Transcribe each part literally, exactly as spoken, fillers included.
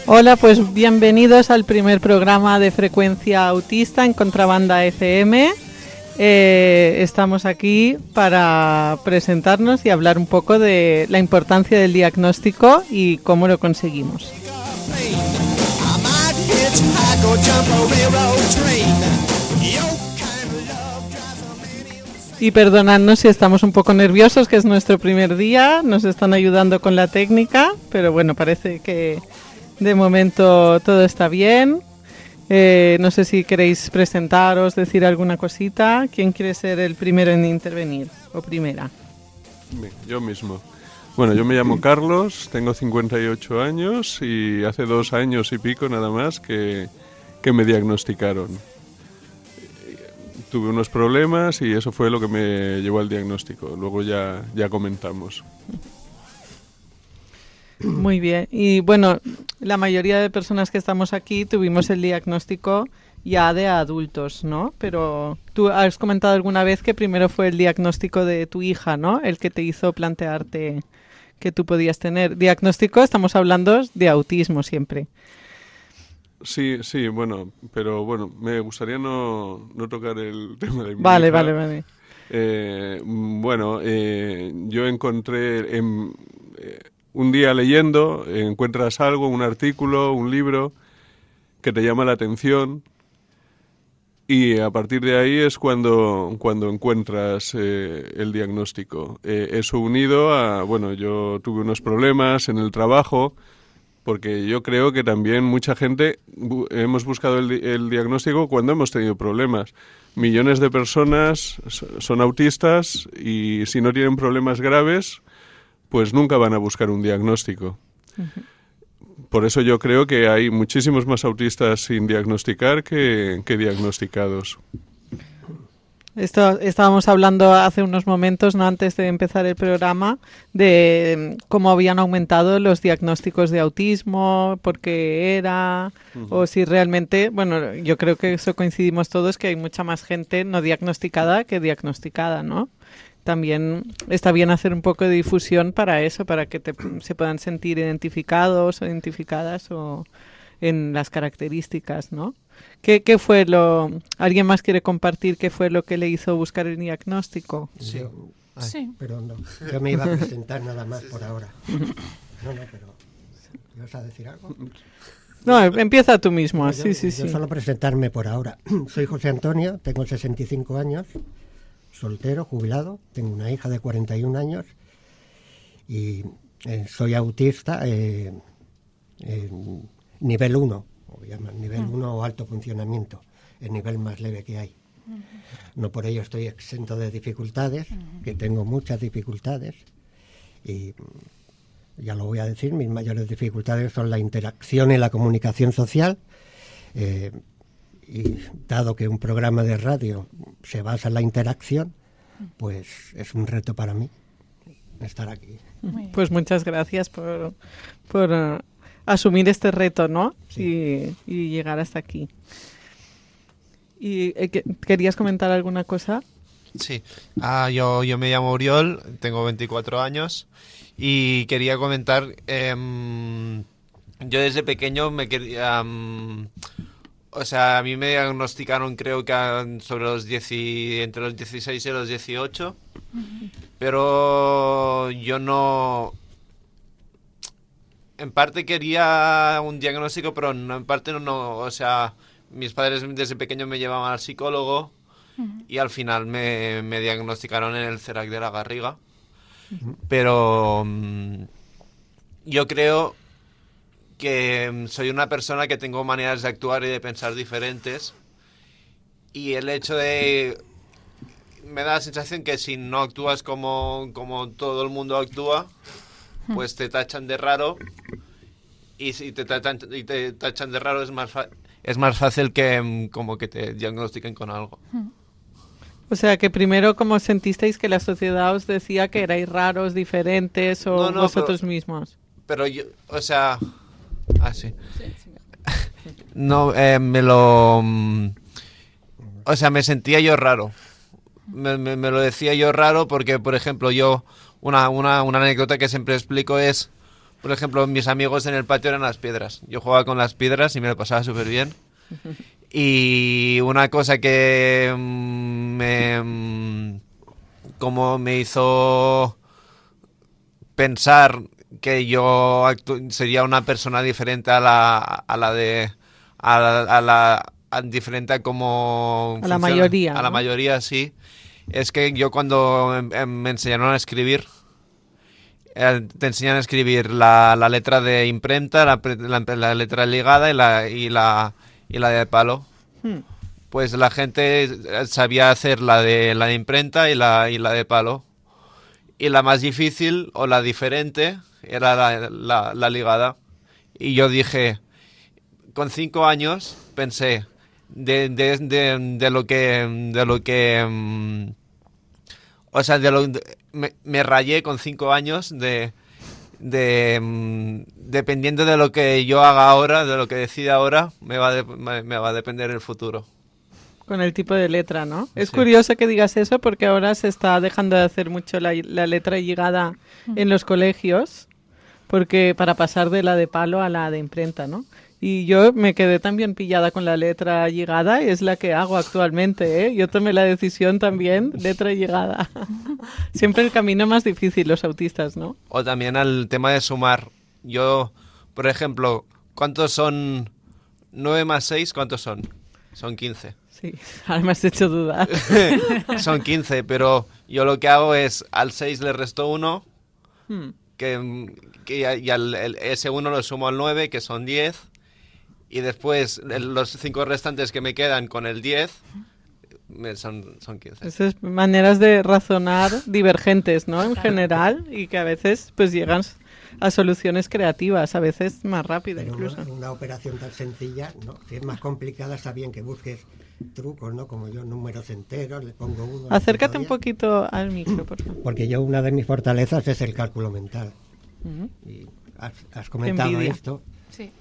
Hola, pues bienvenidos al primer programa de Frecuencia Autista en Contrabanda F M. Eh, estamos aquí para presentarnos y hablar un poco de la importancia del diagnóstico y cómo lo conseguimos. Y perdonadnos si estamos un poco nerviosos, que es nuestro primer día, nos están ayudando con la técnica, pero bueno, parece que de momento todo está bien. Eh, no sé si queréis presentaros, decir alguna cosita. ¿Quién quiere ser el primero en intervenir o primera? Yo mismo. Bueno, yo me llamo Carlos, tengo cincuenta y ocho años y hace dos años y pico nada más que, que me diagnosticaron. Tuve unos problemas y eso fue lo que me llevó al diagnóstico. Luego ya, ya comentamos. Muy bien. Y bueno, la mayoría de personas que estamos aquí tuvimos el diagnóstico ya de adultos, ¿no? Pero tú has comentado alguna vez que primero fue el diagnóstico de tu hija, ¿no? El que te hizo plantearte que tú podías tener. Diagnóstico, estamos hablando de autismo siempre. Sí, sí, bueno, pero bueno, me gustaría no, no tocar el tema de mi Vale, hija. vale, vale. Eh, bueno, eh, yo encontré en, eh, un día leyendo, encuentras algo, un artículo, un libro que te llama la atención y a partir de ahí es cuando, cuando encuentras eh, el diagnóstico. Eh, eso unido a, bueno, yo tuve unos problemas en el trabajo, porque yo creo que también mucha gente bu- hemos buscado el, el diagnóstico cuando hemos tenido problemas. Millones de personas so- son autistas y si no tienen problemas graves, pues nunca van a buscar un diagnóstico. Uh-huh. Por eso yo creo que hay muchísimos más autistas sin diagnosticar que, que diagnosticados. Esto estábamos hablando hace unos momentos, no antes de empezar el programa, de cómo habían aumentado los diagnósticos de autismo, por qué era, uh-huh. o si realmente, bueno, yo creo que eso coincidimos todos, que hay mucha más gente no diagnosticada que diagnosticada, ¿no? También está bien hacer un poco de difusión para eso, para que te, se puedan sentir identificados o identificadas o en las características, ¿no? ¿Qué, ¿Qué fue lo...? ¿Alguien más quiere compartir qué fue lo que le hizo buscar el diagnóstico? Sí. Yo, ay, sí. Perdón, no. Yo me iba a presentar nada más por ahora. No, no, pero... ¿Ibas a decir algo? No, empieza tú mismo. No, sí, yo, sí, yo sí. solo presentarme por ahora. Soy José Antonio, tengo sesenta y cinco años, soltero, jubilado, tengo una hija de cuarenta y un años y eh, soy autista eh, eh, nivel uno. O llaman nivel uno o alto funcionamiento, el nivel más leve que hay. Uh-huh. No por ello estoy exento de dificultades, uh-huh. que tengo muchas dificultades y ya lo voy a decir, mis mayores dificultades son la interacción y la comunicación social eh, y dado que un programa de radio se basa en la interacción, pues es un reto para mí estar aquí. Pues muchas gracias por... por uh... asumir este reto, ¿no? Sí. Y, y llegar hasta aquí. ¿Y eh, querías comentar alguna cosa? Sí. Ah, yo, yo me llamo Oriol, tengo veinticuatro años y quería comentar, eh, yo desde pequeño me quería... Um, o sea, a mí me diagnosticaron creo que sobre los diez y, entre los dieciséis y los dieciocho, uh-huh. pero yo no... En parte quería un diagnóstico, pero no, en parte no, no, o sea, mis padres desde pequeño me llevaban al psicólogo uh-huh. y al final me, me diagnosticaron en el CERAC de la Garriga. Uh-huh. Pero um, yo creo que soy una persona que tengo maneras de actuar y de pensar diferentes y el hecho de... me da la sensación que si no actúas como, como todo el mundo actúa, pues te tachan de raro y si te tachan, y te tachan de raro es más fa- es más fácil que como que te diagnostiquen con algo. O sea, que primero como sentisteis que la sociedad os decía que erais raros, diferentes o no, no, vosotros pero, mismos. Pero yo, o sea, ah, sí. sí, sí. No, eh, me lo... O sea, me sentía yo raro. Me, me, me lo decía yo raro porque, por ejemplo, yo... Una, una, una anécdota que siempre explico es, Por ejemplo, mis amigos en el patio eran las piedras. Yo jugaba con las piedras y me lo pasaba súper bien. Y una cosa que me, como me hizo pensar que yo actu- sería una persona diferente a la, a la de... A la, a la a diferente a como... A la funciona- mayoría, A la ¿no? mayoría, sí. Es que yo cuando em- em- me enseñaron a escribir... Eh, te enseñan a escribir la, la letra de imprenta, la, pre- la, la letra ligada y la, y la y la de palo. Hmm. Pues la gente sabía hacer la de la de imprenta y la y la de palo. Y la más difícil o la diferente era la, la, la ligada. Y yo dije, con cinco años pensé de, de, de, de lo que de lo que mm, o sea, de lo, de- me, me rayé con cinco años de, de mm, dependiendo de lo que yo haga ahora, de lo que decida ahora, me va, a de- me, me va a depender el futuro. Con el tipo de letra, ¿no? Es Sí. curioso que digas eso porque ahora se está dejando de hacer mucho la, la letra llegada en los colegios, porque para pasar de la de palo a la de imprenta, ¿no? Y yo me quedé también pillada con la letra llegada y es la que hago actualmente, ¿eh? Yo tomé la decisión también, letra llegada. Siempre el camino más difícil, los autistas, ¿no? O también al tema de sumar. Yo, por ejemplo, ¿cuántos son nueve más seis? ¿Cuántos son? Son quince. Sí, ahora me has hecho dudar. Son quince, pero yo lo que hago es al seis le resto uno, Hmm. que, que y, y al, el- ese uno lo sumo al nueve, que son diez, y después el- los cinco restantes que me quedan con el diez me- son, son quince. Esas maneras de razonar divergentes, ¿no? En general, y que a veces pues llegan a soluciones creativas, a veces más rápidas Pero incluso. una, una operación tan sencilla, ¿no? Si es más complicada, está bien que busques trucos, ¿no? Como yo, números enteros, le pongo uno. le Acércate pongo un diez. poquito al micro, por favor. Porque yo, una de mis fortalezas es el cálculo mental. Ujú. Y has, has comentado envidia. esto. Sí.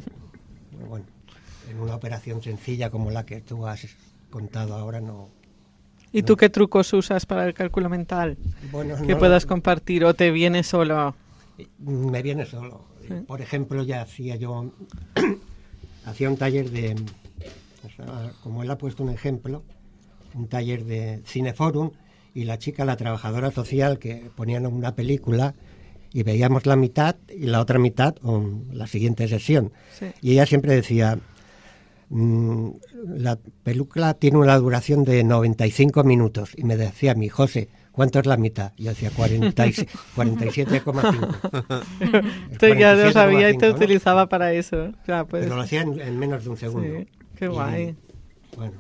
Bueno, en una operación sencilla como la que tú has contado ahora, no. ¿Y tú qué trucos usas para el cálculo mental? Bueno, Que no- puedas compartir o te viene solo. Me viene solo. Sí. Por ejemplo, ya hacía yo hacía un taller de, o sea, como él ha puesto un ejemplo, un taller de Cineforum, y la chica, la trabajadora social, que ponían una película y veíamos la mitad y la otra mitad en la siguiente sesión. Sí. Y ella siempre decía, mm, la película tiene una duración de noventa y cinco minutos. Y me decía mi José, ¿cuánto es la mitad? Y yo decía cuarenta y siete coma cinco. Tú ya lo sabía y te ¿no? utilizaba para eso. Claro, pues, Pero lo hacía en, en menos de un segundo. sí, qué Y, guay. bueno,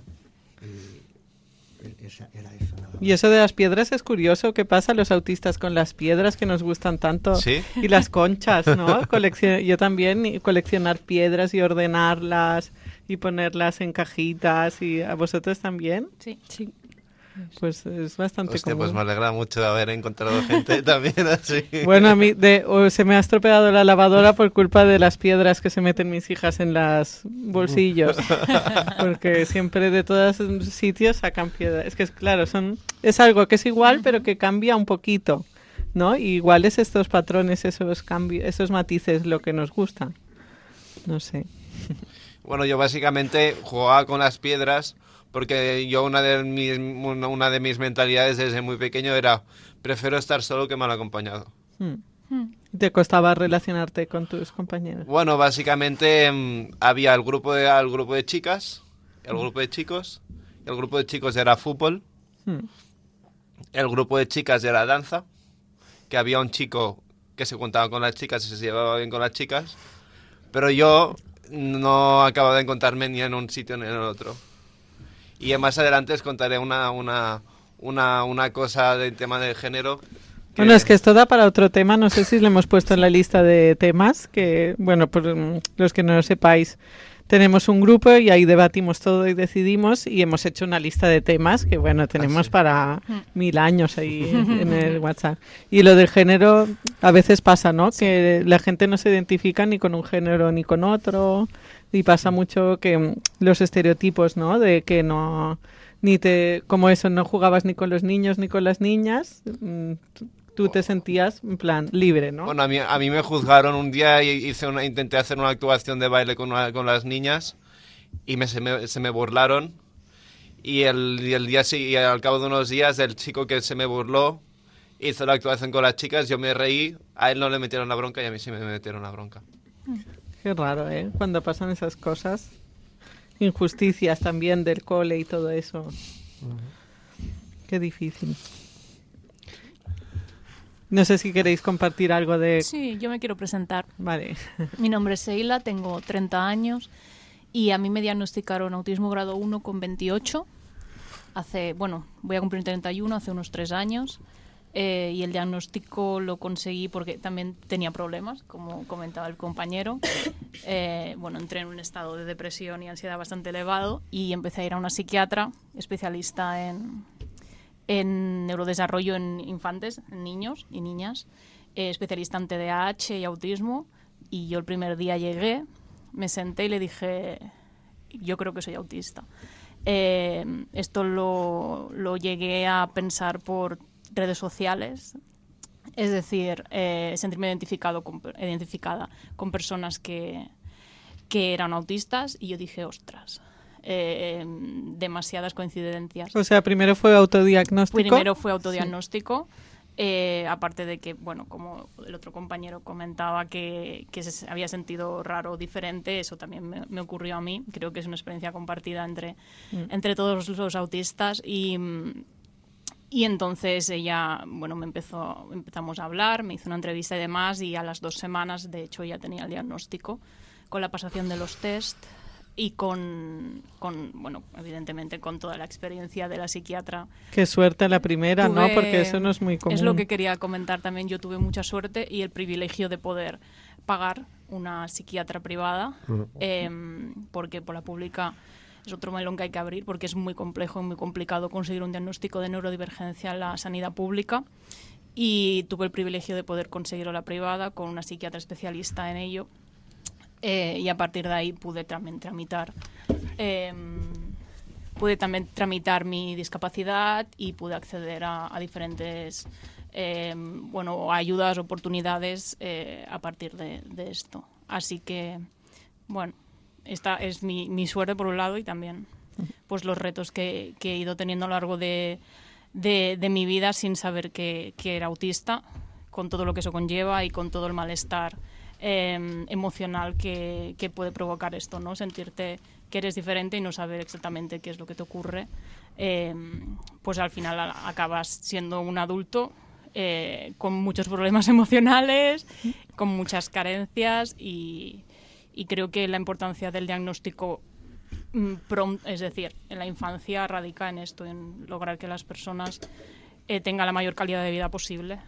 y esa- era eso. Nada más. Y eso de las piedras es curioso. ¿Qué pasa a los autistas con las piedras que nos gustan tanto? ¿Sí? Y las conchas, ¿no? Coleccio- yo también, y coleccionar piedras y ordenarlas y ponerlas en cajitas. ¿Y a vosotros también? Sí. Sí. Pues es bastante Hostia, común. pues me alegra mucho de haber encontrado gente también así. Bueno, a mí de, o se me ha estropeado la lavadora por culpa de las piedras que se meten mis hijas en los bolsillos. Porque siempre de todos sitios sacan piedras. Es que, es claro, son es algo que es igual, pero que cambia un poquito, ¿no? Y igual es estos patrones, esos cambios, esos matices lo que nos gusta. No sé. Bueno, yo básicamente jugaba con las piedras porque yo una de mis, una, una de mis mentalidades desde muy pequeño era prefiero estar solo que mal acompañado. Hmm. Mm. ¿Te costaba relacionarte con tus compañeros? Bueno, básicamente mm, había el grupo de el grupo de chicas, el grupo de chicos, el grupo de chicos era fútbol, Hmm. el grupo de chicas era danza, que había un chico que se juntaba con las chicas y se llevaba bien con las chicas, pero yo no acabo de encontrarme ni en un sitio ni en el otro. Y más adelante os contaré una, una, una, una cosa del tema del género. que- Bueno, es que esto da para otro tema, no sé si lo hemos puesto en la lista de temas, que, bueno, por mm, los que no lo sepáis, tenemos un grupo y ahí debatimos todo y decidimos y hemos hecho una lista de temas que, bueno, tenemos sí. para mil años ahí en el WhatsApp. Y lo del género a veces pasa, ¿no? Que la gente no se identifica ni con un género ni con otro y pasa mucho que mm, los estereotipos, ¿no? De que no... ni te como eso, no jugabas ni con los niños ni con las niñas, mm, tú te sentías, en plan, libre, ¿no? Bueno, a mí, a mí me juzgaron un día y hice una, intenté hacer una actuación de baile con, una, con las niñas y me, se, me, se me burlaron. Y, el, y, el día, y al cabo de unos días, el chico que se me burló hizo la actuación con las chicas, yo me reí, a él no le metieron la bronca y a mí sí me metieron la bronca. Qué raro, ¿eh? Cuando pasan esas cosas. Injusticias también del cole y todo eso. Qué difícil. No sé si queréis compartir algo de... Sí, yo me quiero presentar. Vale. Mi nombre es Seila, tengo treinta años y a mí me diagnosticaron autismo grado uno con veintiocho. Hace, bueno, voy a cumplir treinta y uno, hace unos tres años. Eh, y el diagnóstico lo conseguí porque también tenía problemas, como comentaba el compañero. Eh, bueno, entré en un estado de depresión y ansiedad bastante elevado y empecé a ir a una psiquiatra especialista en, en neurodesarrollo en infantes, en niños y niñas, eh, especialista en T D A H y autismo. Y yo el primer día llegué, me senté y le dije, yo creo que soy autista. Eh, esto lo, lo llegué a pensar por redes sociales, es decir, eh, sentirme identificado con, identificada con personas que, que eran autistas y yo dije, ostras, eh, demasiadas coincidencias. O sea, primero fue autodiagnóstico. Primero fue autodiagnóstico, sí. eh, aparte de que, bueno, como el otro compañero comentaba que, que se había sentido raro o diferente, eso también me, me ocurrió a mí. Creo que es una experiencia compartida entre, mm. entre todos los autistas y... Y entonces ella, bueno, me empezó, empezamos a hablar, me hizo una entrevista y demás, y a las dos semanas, de hecho, ya tenía el diagnóstico, con la pasación de los test y con, con bueno, evidentemente con toda la experiencia de la psiquiatra. Qué suerte la primera, tuve, ¿no? Porque eso no es muy común. Es lo que quería comentar también, yo tuve mucha suerte y el privilegio de poder pagar una psiquiatra privada, uh-huh. eh, porque por la pública... Es otro melón que hay que abrir porque es muy complejo y muy complicado conseguir un diagnóstico de neurodivergencia en la sanidad pública y tuve el privilegio de poder conseguirlo en la privada con una psiquiatra especialista en ello eh, y a partir de ahí pude también tramitar eh, pude también tramitar mi discapacidad y pude acceder a, a diferentes eh, bueno, ayudas, oportunidades eh, a partir de, de esto. Así que, bueno, esta es mi, mi suerte por un lado y también pues los retos que, que he ido teniendo a lo largo de, de, de mi vida sin saber que, que era autista, con todo lo que eso conlleva y con todo el malestar eh, emocional que, que puede provocar esto, ¿no? Sentirte que eres diferente y no saber exactamente qué es lo que te ocurre. Eh, pues al final a, acabas siendo un adulto eh, con muchos problemas emocionales, con muchas carencias y... Y creo que la importancia del diagnóstico prompt, es decir, en la infancia, radica en esto, en lograr que las personas eh, tengan la mayor calidad de vida posible,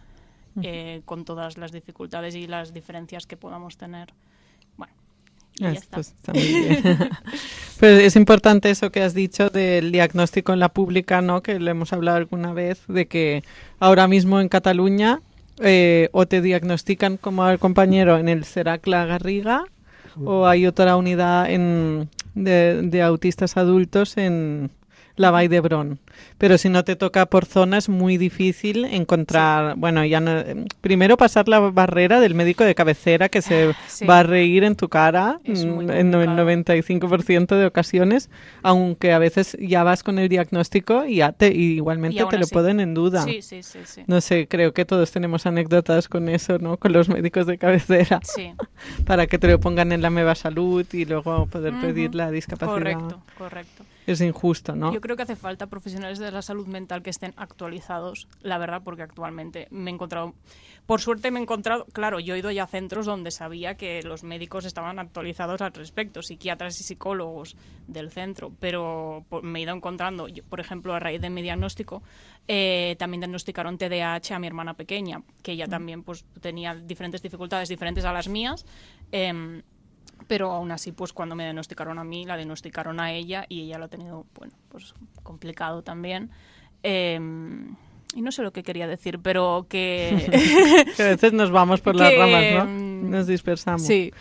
eh, con todas las dificultades y las diferencias que podamos tener. Bueno, y ya está. Pues está muy bien. Pero es importante eso que has dicho del diagnóstico en la pública, ¿no? Que lo hemos hablado alguna vez, de que ahora mismo en Cataluña eh, o te diagnostican como al compañero en el Serac La Garriga, o hay otra unidad en, de, de autistas adultos en la Vall d'Hebron. Pero si no te toca por zona es muy difícil encontrar, sí. bueno, ya no, primero pasar la barrera del médico de cabecera que se sí. va a reír en tu cara en el noventa y cinco por ciento de ocasiones, aunque a veces ya vas con el diagnóstico y, ya te, y igualmente y te lo así. ponen en duda. Sí, sí, sí, sí. No sé, creo que todos tenemos anécdotas con eso, ¿no? Con los médicos de cabecera. Sí. Para que te lo pongan en la Meva Salud y luego poder uh-huh. pedir la discapacidad. Correcto, correcto. Es injusto, ¿no? Yo creo que hace falta profesionales de la salud mental que estén actualizados, la verdad, porque actualmente me he encontrado, por suerte me he encontrado, claro, yo he ido ya a centros donde sabía que los médicos estaban actualizados al respecto, psiquiatras y psicólogos del centro, pero por, me he ido encontrando, yo, por ejemplo, a raíz de mi diagnóstico, eh, también diagnosticaron T D A H a mi hermana pequeña, que ella mm. también pues tenía diferentes dificultades diferentes a las mías, eh, pero aún así, pues cuando me diagnosticaron a mí, la diagnosticaron a ella y ella lo ha tenido, bueno, pues complicado también. Eh, y no sé lo que quería decir, pero que... que a veces nos vamos por que, las ramas, ¿no? Nos dispersamos. Sí.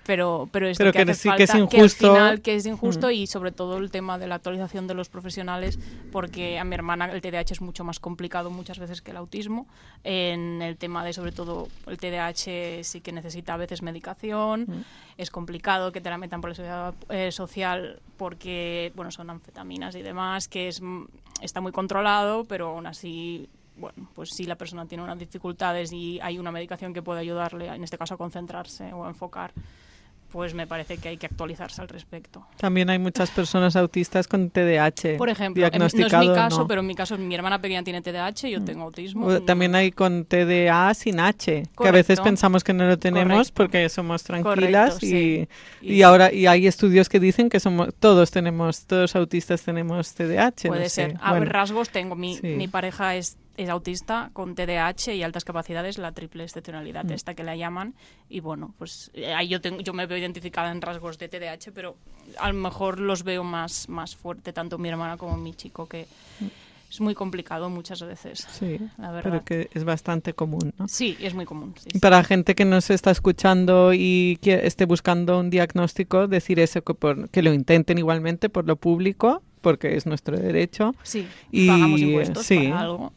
pero pero esto Pero que, que hace sí falta, que es que al injusto. final que es injusto Mm. y sobre todo el tema de la actualización de los profesionales, porque a mi hermana el T D A H es mucho más complicado muchas veces que el autismo. En el tema de sobre todo el T D A H sí que necesita a veces medicación, Mm. es complicado que te la metan por la seguridad eh, social porque bueno, son anfetaminas y demás, que es está muy controlado, pero aún así, bueno, pues si la persona tiene unas dificultades y hay una medicación que puede ayudarle, en este caso a concentrarse o a enfocar, pues me parece que hay que actualizarse al respecto. También hay muchas personas autistas con T D A H. Por ejemplo, en- no es diagnosticado, mi caso, no. pero en mi caso mi hermana pequeña tiene T D A H, yo tengo autismo. O también hay con T D A sin H, que a Correcto. veces pensamos que no lo tenemos Correcto. porque somos tranquilas. Correcto, y, sí. y Y- ahora y hay estudios que dicen que somos todos tenemos, todos autistas tenemos T D A H. Puede no sé. ser. A Bueno, ver, rasgos tengo. Mi, sí. mi pareja es, es autista con T D A H y altas capacidades, la triple excepcionalidad Mm. esta que la llaman. Y bueno, pues eh, ahí yo, tengo, yo me veo identificada en rasgos de T D A H, pero a lo mejor los veo más, más fuerte, tanto mi hermana como mi chico, que es muy complicado muchas veces. sí, la verdad. pero que es bastante común, ¿no? Sí, es muy común. sí, Y sí. para gente que nos está escuchando y que esté buscando un diagnóstico, decir eso, que, por, que lo intenten igualmente por lo público, porque es nuestro derecho. Sí, Y, pagamos impuestos sí. para algo.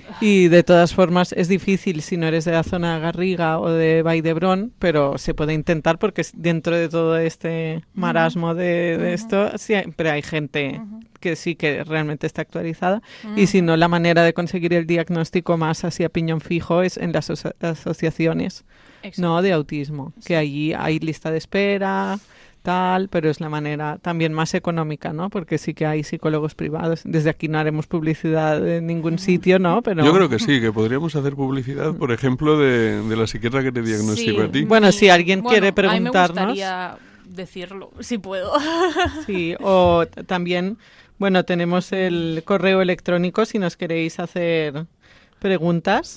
Y de todas formas es difícil si no eres de la zona de Garriga o de Vall d'Hebron, pero se puede intentar porque es- dentro de todo este marasmo de, de Ujú. esto siempre hay gente Ujú. que sí que realmente está actualizada. Ujú. Y si no, la manera de conseguir el diagnóstico más así a piñón fijo es en las aso- asociaciones, Exacto. ¿no? De autismo, que allí hay lista de espera, tal, pero es la manera también más económica, ¿no? Porque sí que hay psicólogos privados. Desde aquí no haremos publicidad en ningún sitio, ¿no? Pero Yo creo que sí, que podríamos hacer publicidad, por ejemplo, de, de la psiquiatra que te diagnosticó Sí, a ti. Bueno, si alguien bueno, quiere A mí preguntarnos. me gustaría decirlo, si puedo. Sí, o t- también, bueno, tenemos el correo electrónico si nos queréis hacer preguntas,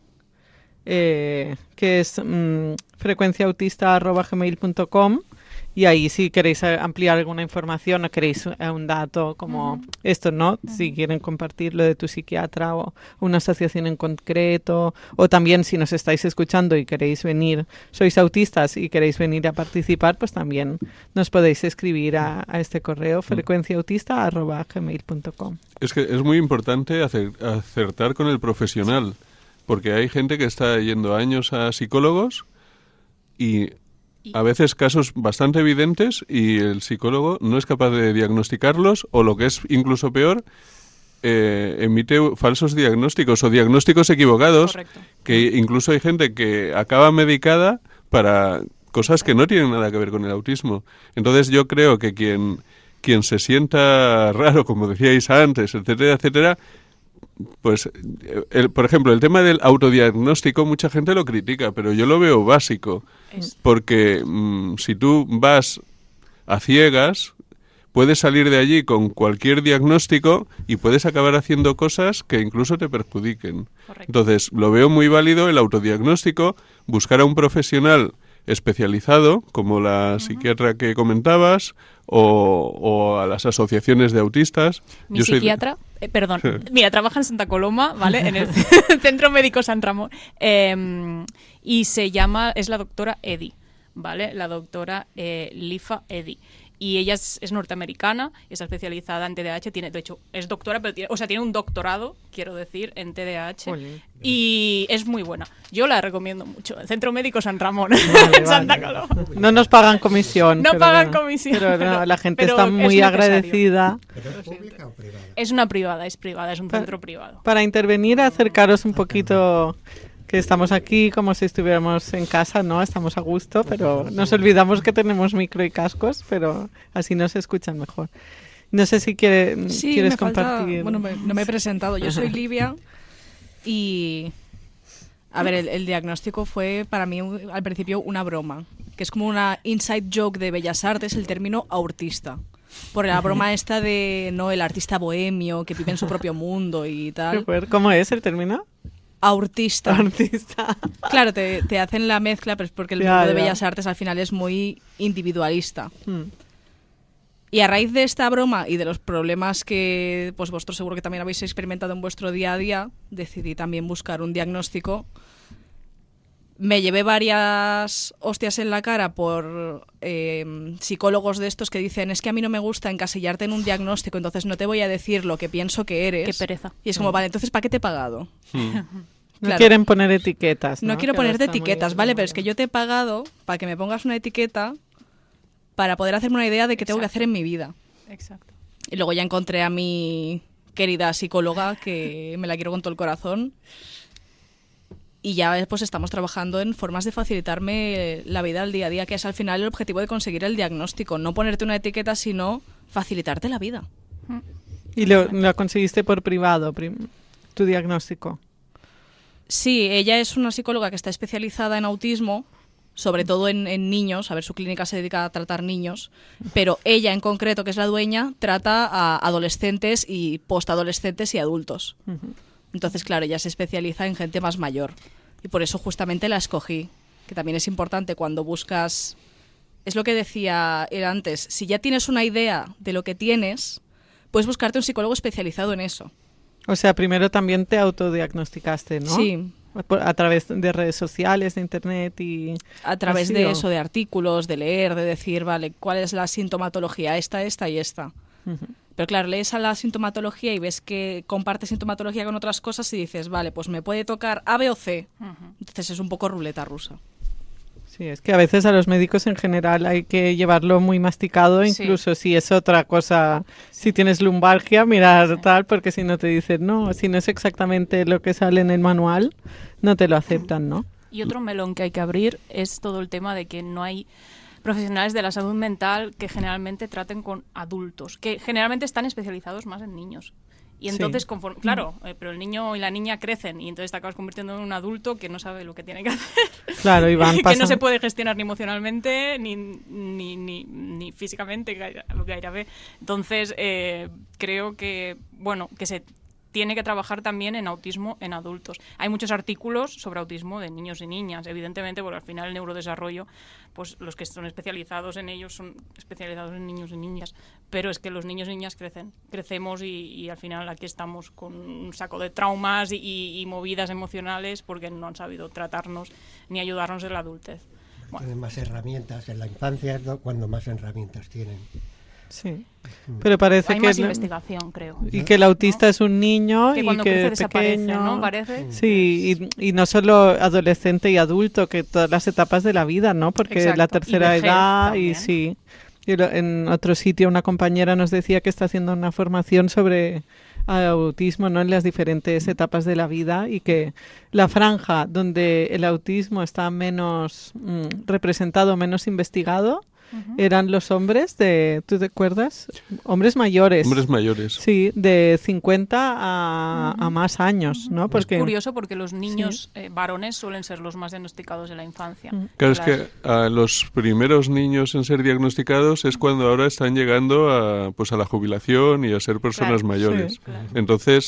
eh, que es mm, frecuenciaautista arroba gmail punto com. Y ahí si queréis eh, ampliar alguna información o queréis eh, un dato como Ujú. esto, ¿no? Si quieren compartir lo de tu psiquiatra o una asociación en concreto, o también si nos estáis escuchando y queréis venir, sois autistas y queréis venir a participar, pues también nos podéis escribir a, a este correo frecuenciaautista arroba gmail punto com. Es que es muy importante acer- acertar con el profesional, porque hay gente que está yendo años a psicólogos y a veces casos bastante evidentes y el psicólogo no es capaz de diagnosticarlos o, lo que es incluso peor, eh, emite falsos diagnósticos o diagnósticos equivocados, Correcto. que incluso hay gente que acaba medicada para cosas que no tienen nada que ver con el autismo. Entonces yo creo que quien, quien se sienta raro, como decíais antes, etcétera, etcétera, pues, el, por ejemplo, el tema del autodiagnóstico, mucha gente lo critica, pero yo lo veo básico, Es- porque mmm, si tú vas a ciegas, puedes salir de allí con cualquier diagnóstico y puedes acabar haciendo cosas que incluso te perjudiquen. Correcto. Entonces, lo veo muy válido el autodiagnóstico, buscar a un profesional especializado, como la psiquiatra que comentabas, o, o a las asociaciones de autistas. Mi Yo soy de- psiquiatra, eh, perdón, mira, trabaja en Santa Coloma, ¿vale? En el Centro Médico San Ramón. Eh, y se llama, es la doctora Eddy, ¿vale? La doctora eh, Lifa Eddy. Y ella es, es norteamericana, está especializada en T D A H, tiene, de hecho, es doctora, pero tiene, o sea, tiene un doctorado, quiero decir, en T D A H. Jolín. Y es muy buena. Yo la recomiendo mucho. El Centro Médico San Ramón, Vale, en Santa vale. Coloma. No nos pagan comisión. No pero pagan bueno. comisión, Pero, no, pero- la gente pero está es muy necesario. agradecida. ¿Pero es pública o privada? Es una privada, es privada, es un Pa- centro privado. Para intervenir, acercaros un poquito, que estamos aquí como si estuviéramos en casa, ¿no? Estamos a gusto, pero nos olvidamos que tenemos micro y cascos, pero así nos escuchan mejor. No sé si quiere, Sí, quieres me falta- compartir. bueno, me- no me he presentado. Yo soy Livia y... A ver, el, el diagnóstico fue para mí un- al principio una broma, que es como una inside joke de Bellas Artes, el término autista. Por la broma esta de, no, el artista bohemio que vive en su propio mundo y Qué tal. fuerte. ¿Cómo es el término? Autista. Artista. Claro, te, te hacen la mezcla, pero es porque el Ya, mundo de ya. Bellas Artes al final es muy individualista. Hmm. Y a raíz de esta broma y de los problemas que pues vosotros seguro que también habéis experimentado en vuestro día a día, decidí también buscar un diagnóstico Me llevé varias hostias en la cara por eh, psicólogos de estos que dicen es que a mí no me gusta encasillarte en un diagnóstico, entonces no te voy a decir lo que pienso que eres. Qué pereza. Y es como, vale, entonces ¿para qué te he pagado? Hmm. No Claro. quieren poner etiquetas. No, No quiero Que ponerte ahora está muy etiquetas, de ¿vale? moda. Pero es que yo te he pagado para que me pongas una etiqueta para poder hacerme una idea de qué tengo que Exacto. hacer en mi vida. Exacto. Y luego ya encontré a mi querida psicóloga, que me la quiero con todo el corazón. Y ya pues estamos trabajando en formas de facilitarme la vida al día a día, que es al final el objetivo de conseguir el diagnóstico. No ponerte una etiqueta, sino facilitarte la vida. ¿Y lo, lo conseguiste por privado, prim- tu diagnóstico? Sí, ella es una psicóloga que está especializada en autismo, sobre todo en, en niños. A ver, su clínica se dedica a tratar niños, pero ella en concreto, que es la dueña, trata a adolescentes y postadolescentes y adultos. Entonces, claro, ella se especializa en gente más mayor. Y por eso justamente la escogí, que también es importante cuando buscas... Es lo que decía él antes, si ya tienes una idea de lo que tienes, puedes buscarte un psicólogo especializado en eso. O sea, primero también te autodiagnosticaste, ¿no? Sí. Por- A través de redes sociales, de internet y... A través ¿Ha de sido? eso, de artículos, de leer, de decir, vale, ¿cuál es la sintomatología? Esta, esta y esta. Ujú. Pero claro, lees a la sintomatología y ves que comparte sintomatología con otras cosas y dices, vale, pues me puede tocar A, B o C. Entonces es un poco ruleta rusa. Sí, es que a veces a los médicos en general hay que llevarlo muy masticado, Sí. incluso si es otra cosa, si tienes lumbalgia, mirar tal, porque si no te dicen, no, si no es exactamente lo que sale en el manual, no te lo aceptan, ¿no? Y otro melón que hay que abrir es todo el tema de que no hay profesionales de la salud mental que generalmente traten con adultos, que generalmente están especializados más en niños. Y entonces, Sí. conforme, claro, eh, pero el niño y la niña crecen y entonces te acabas convirtiendo en un adulto que no sabe lo que tiene que hacer. Claro, y van que no pasando- se puede gestionar ni emocionalmente ni, ni, ni, ni físicamente, gaire- gairebé. Entonces, eh, creo que, bueno, que se tiene que trabajar también en autismo en adultos. Hay muchos artículos sobre autismo de niños y niñas, evidentemente, porque al final el neurodesarrollo, pues los que son especializados en ellos son especializados en niños y niñas, pero es que los niños y niñas crecen, crecemos y, y al final aquí estamos con un saco de traumas y, y- y movidas emocionales porque no han sabido tratarnos ni ayudarnos en la adultez. Bueno, Tienen más herramientas. En la infancia es lo- cuando más herramientas tienen. Sí, pero parece hay que... más el- investigación, creo. Y que el autista es un niño Que y cuando que crece de desaparece, pequeño... ¿no? Parece. Sí, y, y no solo adolescente y adulto, que todas las etapas de la vida, ¿no? Porque Exacto, la y tercera vejez edad y también. sí. Y lo- en otro sitio una compañera nos decía que está haciendo una formación sobre autismo, ¿no? En las diferentes etapas de la vida y que la franja donde el autismo está menos mm, representado, menos investigado, eran los hombres de, ¿tú te acuerdas? Hombres mayores. Hombres mayores. Sí, de cincuenta a, a más años, ¿no? Porque Es curioso porque los niños eh, varones suelen ser los más diagnosticados en la infancia. Claro, es Las- que a los primeros niños en ser diagnosticados es cuando ahora están llegando a, pues a la jubilación y a ser personas Claro, mayores. sí, claro. Entonces,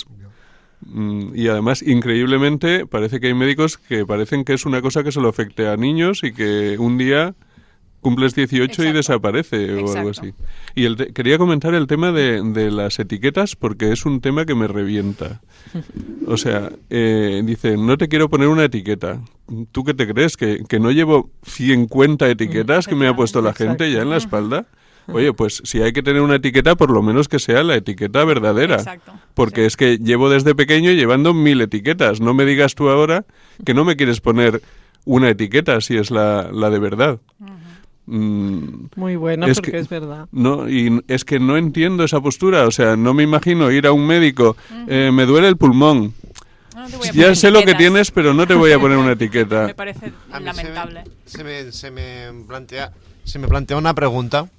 mm, y además, increíblemente, parece que hay médicos que parecen que es una cosa que solo afecte a niños y que un día cumples dieciocho y Exacto. desaparece o algo Exacto. así. Y el te- quería comentar el tema de, de las etiquetas porque es un tema que me revienta. O sea, eh, dice, no te quiero poner una etiqueta. ¿Tú qué te crees? ¿Que, que no llevo cincuenta etiquetas que me ha puesto la gente Exacto. ya en la espalda? Oye, pues si hay que tener una etiqueta, por lo menos que sea la etiqueta verdadera. Exacto. Porque Sí. es que llevo desde pequeño llevando mil etiquetas. No me digas tú ahora que no me quieres poner una etiqueta si es la, la de verdad. Mm, muy bueno es porque que- es verdad. no, y es que no entiendo esa postura. O sea, no me imagino ir a un médico, eh, me duele el pulmón. No te voy a Ya poner sé lo que etiquetas. tienes, pero no te voy a poner una etiqueta. Me parece A mí lamentable. Se me, se me, se me plantea, se me plantea una pregunta.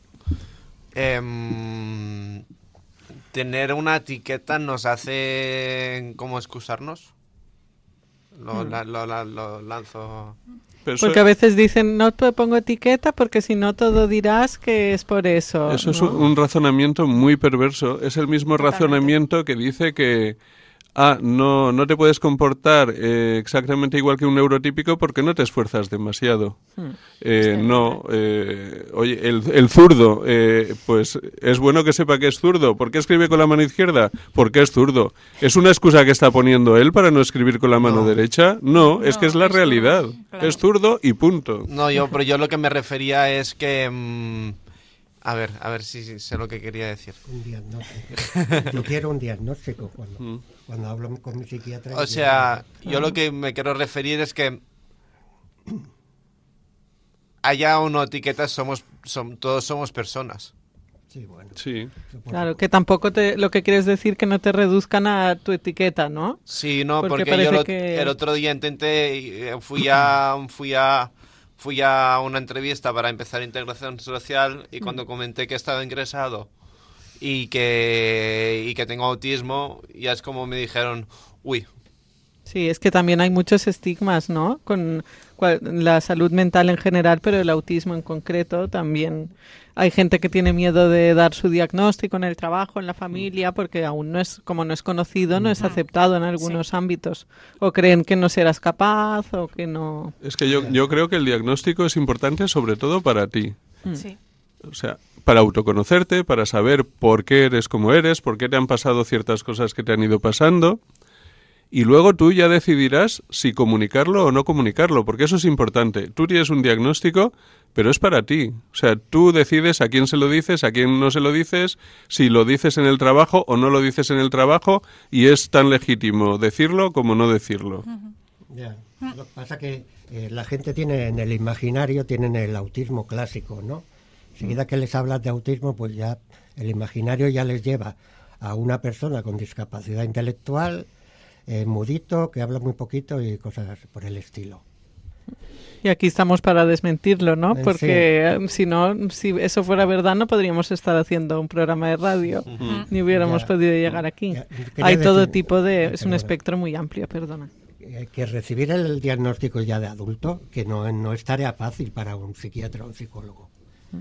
Em, ¿Tener una etiqueta nos hace como excusarnos? Lo, la- lo- la- lo lanzo. Pero eso- Porque a veces dicen, no te pongo etiqueta porque si no todo dirás que es por eso. Eso es ¿no? un, un razonamiento muy perverso. Es el mismo Totalmente. razonamiento que dice que ah, no, no te puedes comportar eh, exactamente igual que un neurotípico porque no te esfuerzas demasiado. Hmm. Eh, no, eh, oye, el, el zurdo, eh, pues es bueno que sepa que es zurdo. ¿Por qué escribe con la mano izquierda? Porque es zurdo. ¿Es una excusa que está poniendo él para no escribir con la mano No. derecha? No, es No, que es la es realidad. zurdo, claro. Es zurdo y punto. No, yo, pero yo lo que me refería es que... mm, a ver, a ver si, si sé lo que quería decir. Un diagnóstico. Yo quiero un diagnóstico cuando, Mm. cuando hablo con mi psiquiatra. O sea, yo lo que me quiero referir es que haya una etiqueta, somos, som- todos somos personas. Sí, bueno. Sí. supongo. Claro, que tampoco te, lo que quieres decir que no te reduzcan a tu etiqueta, ¿no? Sí, no, Porque porque, parece yo lo- que- el otro día intenté, eh, fui a, fui a, fui a una entrevista para empezar integración social y cuando comenté que estaba ingresado y que, y que tengo autismo, ya es como me dijeron, uy, Sí, es que también hay muchos estigmas, ¿no? Con cua- la salud mental en general, pero el autismo en concreto también. Hay gente que tiene miedo de dar su diagnóstico en el trabajo, en la familia, porque aún no es, como no es conocido, no es aceptado en algunos ámbitos. O creen que no serás capaz o que no. Es que yo, yo creo que el diagnóstico es importante sobre todo para ti. Sí. O sea, para autoconocerte, para saber por qué eres como eres, por qué te han pasado ciertas cosas que te han ido pasando. Y luego tú ya decidirás si comunicarlo o no comunicarlo, porque eso es importante. Tú tienes un diagnóstico, pero es para ti. O sea, tú decides a quién se lo dices, a quién no se lo dices, si lo dices en el trabajo o no lo dices en el trabajo, y es tan legítimo decirlo como no decirlo. Ya. Lo que pasa que eh, la gente tiene en el imaginario, tienen el autismo clásico, ¿no? Enseguida que les hablas de autismo, pues ya el imaginario ya les lleva a una persona con discapacidad intelectual, eh, mudito, que habla muy poquito y cosas por el estilo. Y aquí estamos para desmentirlo, ¿no? Eh, Porque eh, si no, si eso fuera verdad, no podríamos estar haciendo un programa de radio, ni hubiéramos Ya. podido llegar aquí. Ya, quería Hay todo decir- tipo de... Es un Perdona. espectro muy amplio, perdona. Eh, que recibir el diagnóstico ya de adulto, que no, no es tarea fácil para un psiquiatra o un psicólogo.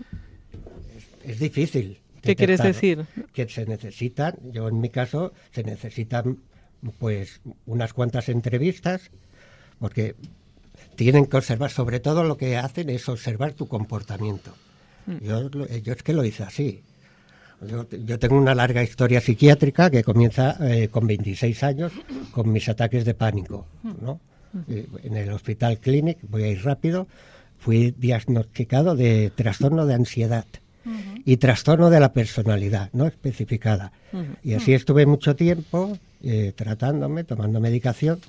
Es, es difícil. ¿Qué quieres detectarlo. decir? Que se necesitan, yo en mi caso, se necesitan pues unas cuantas entrevistas, porque tienen que observar, sobre todo lo que hacen es observar tu comportamiento. Yo, lo- yo es que lo hice así. Yo, yo tengo una larga historia psiquiátrica que comienza eh, con veintiséis años, con mis ataques de pánico, ¿no? Eh, En el Hospital Clínic, voy a ir rápido, fui diagnosticado de trastorno de ansiedad y trastorno de la personalidad, no especificada. Y así estuve mucho tiempo eh, tratándome, tomando medicación.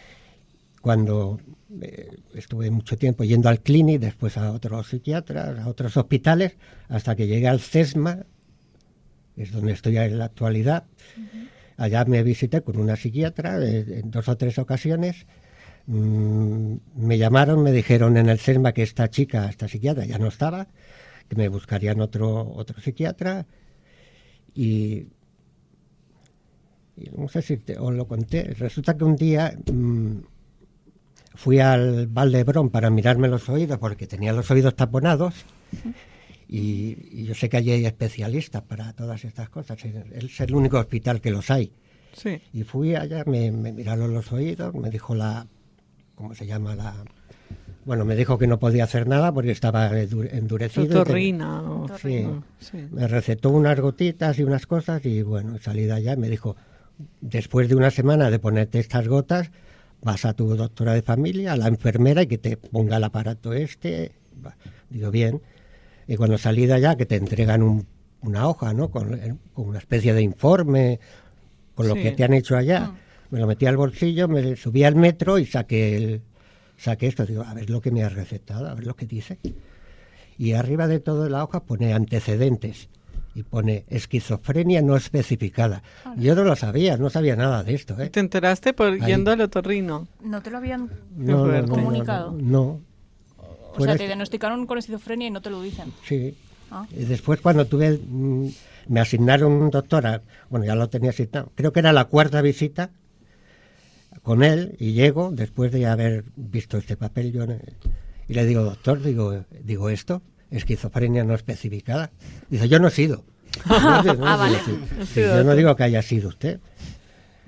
Cuando eh, estuve mucho tiempo yendo al Clínic, después a otros psiquiatras, a otros hospitales, hasta que llegué al CESMA, es donde estoy en la actualidad. Allá me visité con una psiquiatra eh, en dos o tres ocasiones. Mm, me llamaron, me dijeron en el CESMA que esta chica, esta psiquiatra ya no estaba, que me buscarían otro otro psiquiatra. Y, y no sé si te, os lo conté. Resulta que un día mm, fui al Valdebrón para mirarme los oídos porque tenía los oídos taponados. Y, y yo sé que allí hay especialistas para todas estas cosas. Es el único hospital que los hay. Sí. Y fui allá, me, me miraron los oídos, me dijo la... ¿Cómo se llama la...? Bueno, me dijo que no podía hacer nada porque estaba endu- endurecido. y que- Otorrina o... Sí. Sí. Me recetó unas gotitas y unas cosas y bueno, salí de allá y me dijo, después de una semana de ponerte estas gotas, vas a tu doctora de familia, a la enfermera y que te ponga el aparato este. Va. Digo, bien. Y cuando salí de allá, que te entregan un- una hoja, ¿no? Con, eh, con una especie de informe, con lo Sí. que te han hecho allá. Me lo metí al bolsillo, me subí al metro y saqué el, saqué esto. Digo, a ver lo que me has recetado, a ver lo que dice. Y arriba de toda la hoja pone antecedentes y pone esquizofrenia no especificada. Yo no lo sabía, no sabía nada de esto, ¿eh? ¿Te enteraste por Ahí. yendo al otorrino? ¿No te lo habían No, no, no, no, comunicado? No, no. O Fue sea, des- te diagnosticaron con esquizofrenia y no te lo dicen. Sí. Ah. Y después cuando tuve, mm, me asignaron un doctor, a- bueno, ya lo tenía asignado, creo que era la cuarta visita con él y llego después de haber visto este papel yo ne- y le digo, doctor, digo, digo esto, esquizofrenia no especificada. Dice, yo no he sido. No, no, no, Ah, vale. digo, sí, sí, yo no digo que haya sido usted.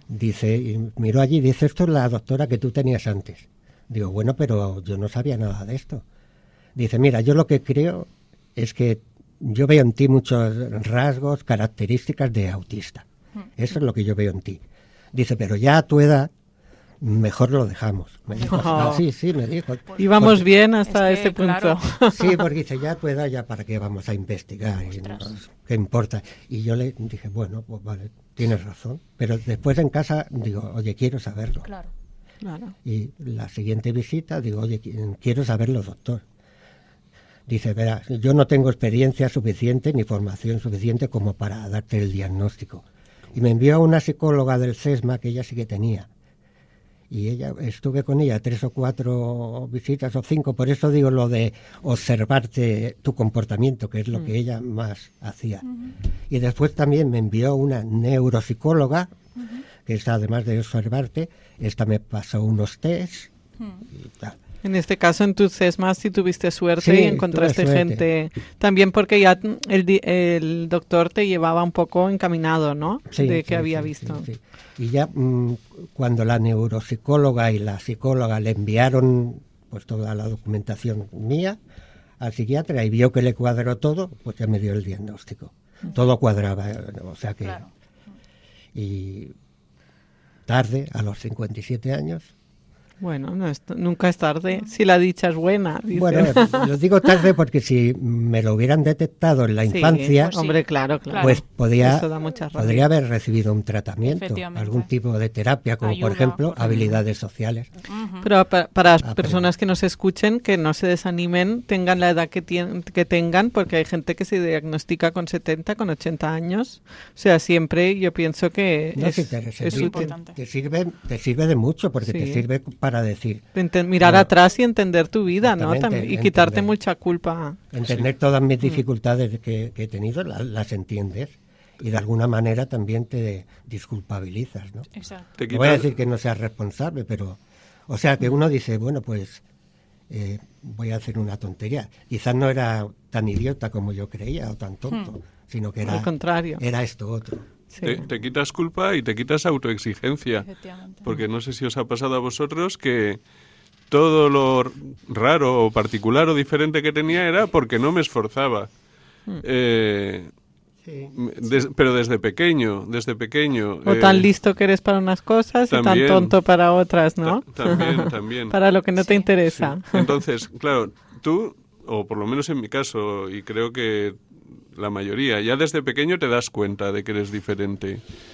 Dice, y miró allí, dice, esto es la doctora que tú tenías antes. Digo, bueno, pero yo no sabía nada de esto. Dice, mira, yo lo que creo es que yo veo en ti muchos rasgos, características de autista. Eso es lo que yo veo en ti. Dice, pero ya a tu edad, mejor lo dejamos. Me dijo, Oh. ah, sí, sí, me dijo. Íbamos Porque- bien hasta Es que, ese punto. claro. Sí, porque dice, ya a tu edad, ya para qué vamos a investigar, y Ostras. nos- ¿qué importa? Y yo le dije, bueno, pues vale, tienes razón. Pero después en casa digo, oye, quiero saberlo. Claro. Claro. Y la siguiente visita digo, oye, qui- quiero saberlo, doctor. Dice, verás, yo no tengo experiencia suficiente ni formación suficiente como para darte el diagnóstico. Y me envió a una psicóloga del SESMA que ella sí que tenía. Y ella estuve con ella tres o cuatro visitas o cinco, por eso digo lo de observarte tu comportamiento, que es lo que ella más hacía. Y después también me envió una neuropsicóloga, que es además de observarte, esta me pasó unos test y tal. En este caso, en tus SESMAS sí tuviste suerte Sí, y encontraste tuve suerte. gente. También porque ya el, di- el doctor te llevaba un poco encaminado, ¿no? Sí, de sí, que había sí, visto. sí, sí. Y ya mm, cuando la neuropsicóloga y la psicóloga le enviaron pues toda la documentación mía al psiquiatra y vio que le cuadró todo, pues ya me dio el diagnóstico. Todo cuadraba, eh, o sea que... Claro. Y tarde, a los cincuenta y siete años... Bueno, no es- nunca es tarde. Si la dicha es buena. Dicen. Bueno, lo digo tarde porque si me lo hubieran detectado en la Sí, infancia... pues sí. hombre, claro, claro. Pues podía, Eso da mucha rabia. podría haber recibido un tratamiento, Efectivamente. algún tipo de terapia, como Ayuda, por ejemplo correcto. habilidades sociales. Pero pa- para las Ah, personas que nos escuchen, que no se desanimen, tengan la edad que, tien- que tengan, porque hay gente que se diagnostica con setenta, con ochenta años. O sea, siempre yo pienso que No, es, si te, es te- útil. importante. te sirve, te sirve de mucho porque Sí. te sirve para decir, Enten- mirar Bueno, atrás y entender tu vida, ¿no? exactamente, También, y quitarte entender. mucha culpa. entender todas Mm. mis dificultades que, que he tenido, la- las entiendes y de alguna manera también te disculpabilizas, ¿no? Exacto. Te No voy a quitas- decir que no seas responsable, pero... O sea, que uno dice, bueno, pues eh, voy a hacer una tontería. Quizás no era tan idiota como yo creía o tan tonto, sino que era, Al contrario. era esto otro. Sí. Te, te quitas culpa y te quitas autoexigencia. Efectivamente. Porque no sé si os ha pasado a vosotros que todo lo raro o particular o diferente que tenía era porque no me esforzaba. Eh, des- pero desde pequeño, desde pequeño. O eh, tan listo que eres para unas cosas y tan también. tonto para otras, ¿no? Ta- también, también. Para lo que no te Sí. interesa. Entonces, claro, tú, o por lo menos en mi caso, y creo que la mayoría, ya desde pequeño te das cuenta de que eres diferente.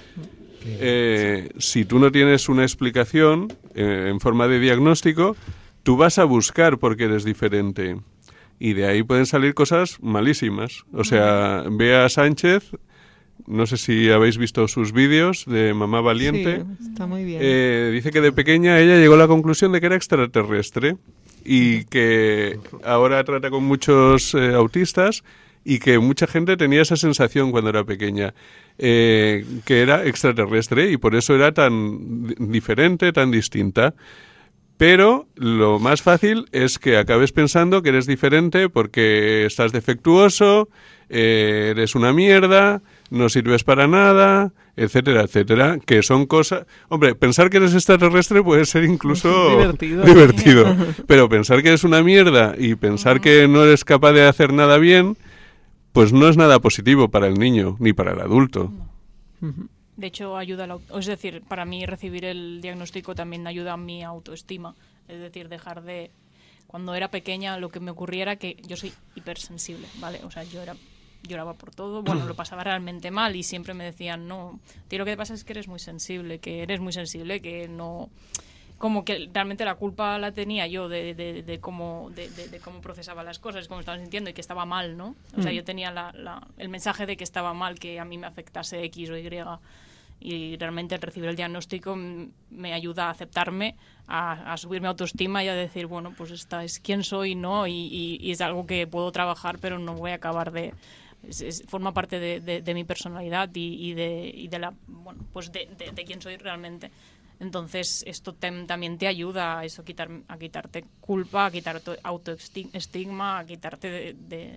Eh, si tú no tienes una explicación eh, en forma de diagnóstico, tú vas a buscar por qué eres diferente. Y de ahí pueden salir cosas malísimas. O sea, Bea Sánchez, no sé si habéis visto sus vídeos de Mamá Valiente. Sí, está muy bien. Eh, dice que de pequeña ella llegó a la conclusión de que era extraterrestre y que ahora trata con muchos eh, autistas y que mucha gente tenía esa sensación cuando era pequeña, eh, que era extraterrestre y por eso era tan di- diferente, tan distinta. Pero lo más fácil es que acabes pensando que eres diferente porque estás defectuoso, eh, eres una mierda, no sirves para nada, etcétera, etcétera, que son cosas... Hombre, pensar que eres extraterrestre puede ser incluso Divertido. divertido, pero pensar que eres una mierda y pensar que no eres capaz de hacer nada bien, pues no es nada positivo para el niño ni para el adulto. De hecho, ayuda a la, au- es decir, para mí recibir el diagnóstico también ayuda a mi autoestima. Es decir, dejar de... Cuando era pequeña lo que me ocurría era que yo soy hipersensible, ¿vale? O sea, yo era lloraba por todo, bueno, lo pasaba realmente mal y siempre me decían, no, tío, lo que te pasa es que eres muy sensible, que eres muy sensible, que no... Como que realmente la culpa la tenía yo de, de, de cómo de, de, de cómo procesaba las cosas, cómo estaba sintiendo y que estaba mal, ¿no? O sea, yo tenía la, la, el mensaje de que estaba mal, que a mí me afectase X o Y, y realmente el recibir el diagnóstico m- me ayuda a aceptarme, a, a subir mi autoestima y a decir, bueno, pues esta es quién soy, ¿no? Y, y, y es algo que puedo trabajar, pero no voy a acabar de... Es, es- forma parte de, de, de mi personalidad y, y, de, y de la... Bueno, pues de, de, de quién soy realmente. Entonces, esto te- también te ayuda a eso, quitar, a quitarte culpa, a quitarte autoestigma, a quitarte de, de,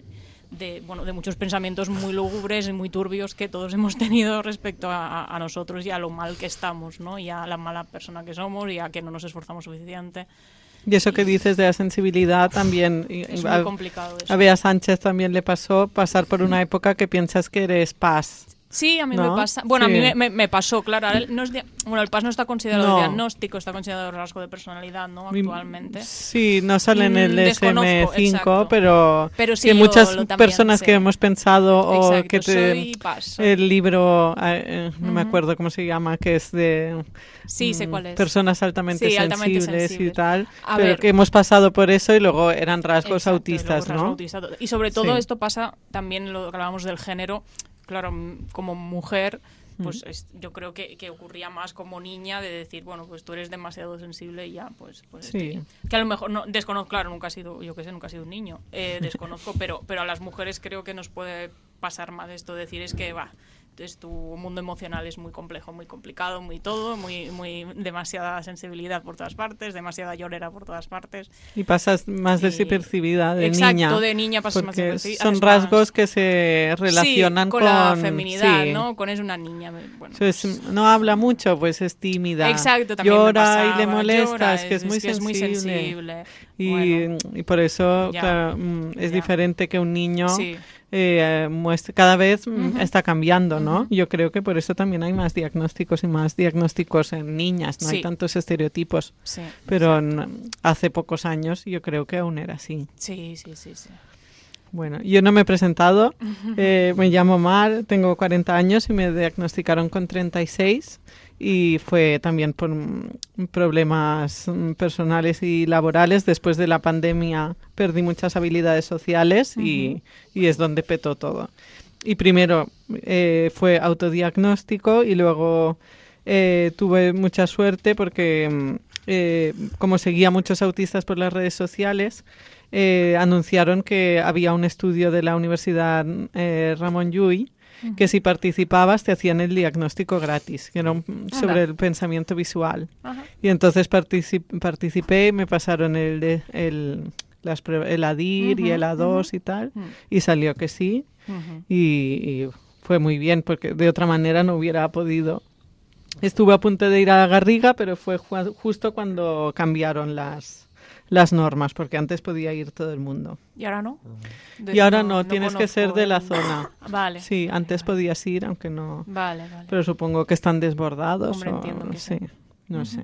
de, bueno, de muchos pensamientos muy lúgubres y muy turbios que todos hemos tenido respecto a, a nosotros y a lo mal que estamos, ¿no? Y a la mala persona que somos y a que no nos esforzamos suficiente. Y eso que dices de la sensibilidad también. Es a, muy complicado eso. A Bea Sánchez también le pasó pasar por una época que piensas que eres paz. Sí, a mí ¿no? me pasa. Bueno, sí. a mí me, me, me pasó, claro. Ahora no es dia- bueno, el P A S no está considerado No. diagnóstico, está considerado rasgo de personalidad, ¿no? Actualmente. Sí, no sale en el Mm, D S M desconozco, cinco, exacto. pero, Pero sí, que lo- muchas lo también personas sé. que hemos pensado o Exacto, que te, soy P A S. el libro, eh, no me Ujú. acuerdo cómo se llama, que es de Sí, sé mm, cuál es. personas altamente Sí, altamente sensibles sensibles. y tal, A pero ver. que hemos pasado por eso y luego eran rasgos Exacto, y autistas, luego rasgo ¿no? autista. Y sobre todo Sí. esto pasa también lo que hablábamos del género. Claro, m- como mujer, pues es- yo creo que, que ocurría más como niña de decir, bueno, pues tú eres demasiado sensible y ya, pues... pues Sí. estoy- Que a lo mejor, no desconozco, claro, nunca ha sido, yo qué sé, nunca ha sido un niño, eh, desconozco, pero, pero a las mujeres creo que nos puede pasar más esto, decir es que, va, entonces tu mundo emocional es muy complejo, muy complicado, muy todo, muy, muy demasiada sensibilidad por todas partes, demasiada llorera por todas partes. Y pasas más Y- desapercibida de Exacto, niña. de niña pasas más porque desapercibida, son es rasgos más- que se relacionan sí, con, la con- feminidad, sí. ¿no? Con es una niña. Bueno, Eso es- no habla mucho, pues es tímida. exacto, también me Llora pasaba, y le molesta, llora, es que es, muy, que es muy sensible. sensible. Y, Bueno, y por eso ya, claro, mm, es ya. diferente que un niño. sí, eh, muestra- cada vez mm, Ujú. está cambiando, ¿no? Ujú. Yo creo que por eso también hay más diagnósticos y más diagnósticos en niñas, no hay Sí. tantos estereotipos. sí, Pero n- hace pocos años yo creo que aún era así. sí, sí, sí, sí. Bueno, yo no me he presentado, eh, me llamo Mar, tengo cuarenta años y me diagnosticaron con treinta y seis y fue también por mm, problemas mm, personales y laborales. Después de la pandemia perdí muchas habilidades sociales y, y es donde petó todo. Y primero eh, fue autodiagnóstico y luego eh, tuve mucha suerte porque mm, eh, como seguía muchos autistas por las redes sociales, eh, anunciaron que había un estudio de la Universidad eh, Ramon Llull que si participabas te hacían el diagnóstico gratis, que era un- sobre el pensamiento visual. Ajá. Y entonces particip- participé, me pasaron el, de, el, las prue- el A D I R y Ujú, el A dos y tal, Ujú. y salió que sí, Ujú. y, y fue muy bien, porque de otra manera no hubiera podido. Estuve a punto de ir a la Garriga, pero fue ju- justo cuando cambiaron las, las normas, porque antes podía ir todo el mundo. ¿Y ahora no? De- Y ahora no, tienes que ser conozco de la el- zona. Vale. Sí, vale, antes vale. podías ir, aunque no... Vale, vale. Pero supongo que están desbordados. Hombre, o- entiendo que sí. no sé.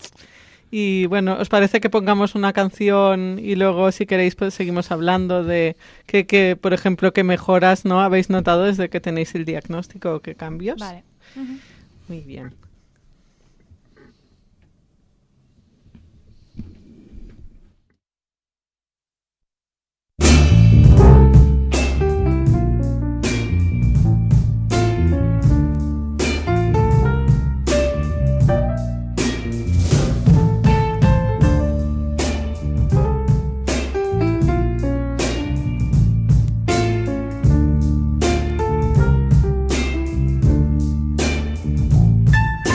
Y bueno, ¿os parece que pongamos una canción y luego, si queréis, pues seguimos hablando de qué, qué, por ejemplo, qué mejoras no habéis notado desde que tenéis el diagnóstico o qué cambios? Vale. Ujú. Muy bien. Thank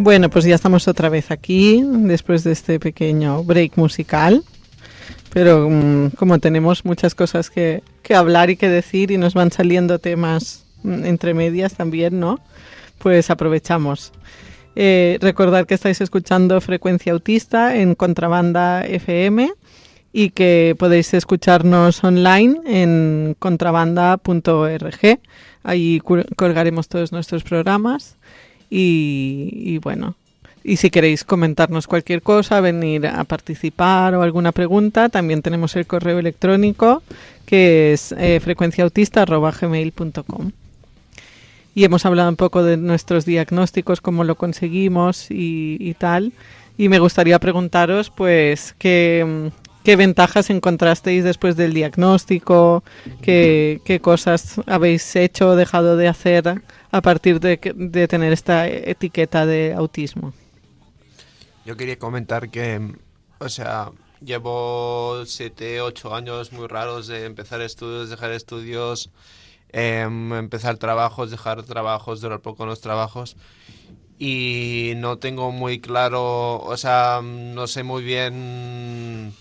Bueno, pues ya estamos otra vez aquí, después de este pequeño break musical. Pero um, como tenemos muchas cosas que, que hablar y que decir y nos van saliendo temas um, entre medias también, ¿no? Pues aprovechamos. Eh, recordad que estáis escuchando Frecuencia Autista en Contrabanda F M y que podéis escucharnos online en contrabanda punto org. Ahí colgaremos todos nuestros programas y, y bueno, y si queréis comentarnos cualquier cosa, venir a participar o alguna pregunta, también tenemos el correo electrónico que es eh, frecuenciaautista arroba gmail punto com. Y hemos hablado un poco de nuestros diagnósticos, cómo lo conseguimos y, y tal. Y me gustaría preguntaros, pues, qué, qué ventajas encontrasteis después del diagnóstico, qué, qué cosas habéis hecho o dejado de hacer a partir de, de tener esta etiqueta de autismo. Yo quería comentar que, o sea, llevo siete, ocho años muy raros de empezar estudios, dejar estudios, eh, empezar trabajos, dejar trabajos, durar poco en los trabajos. Y no tengo muy claro, o sea, no sé muy bien.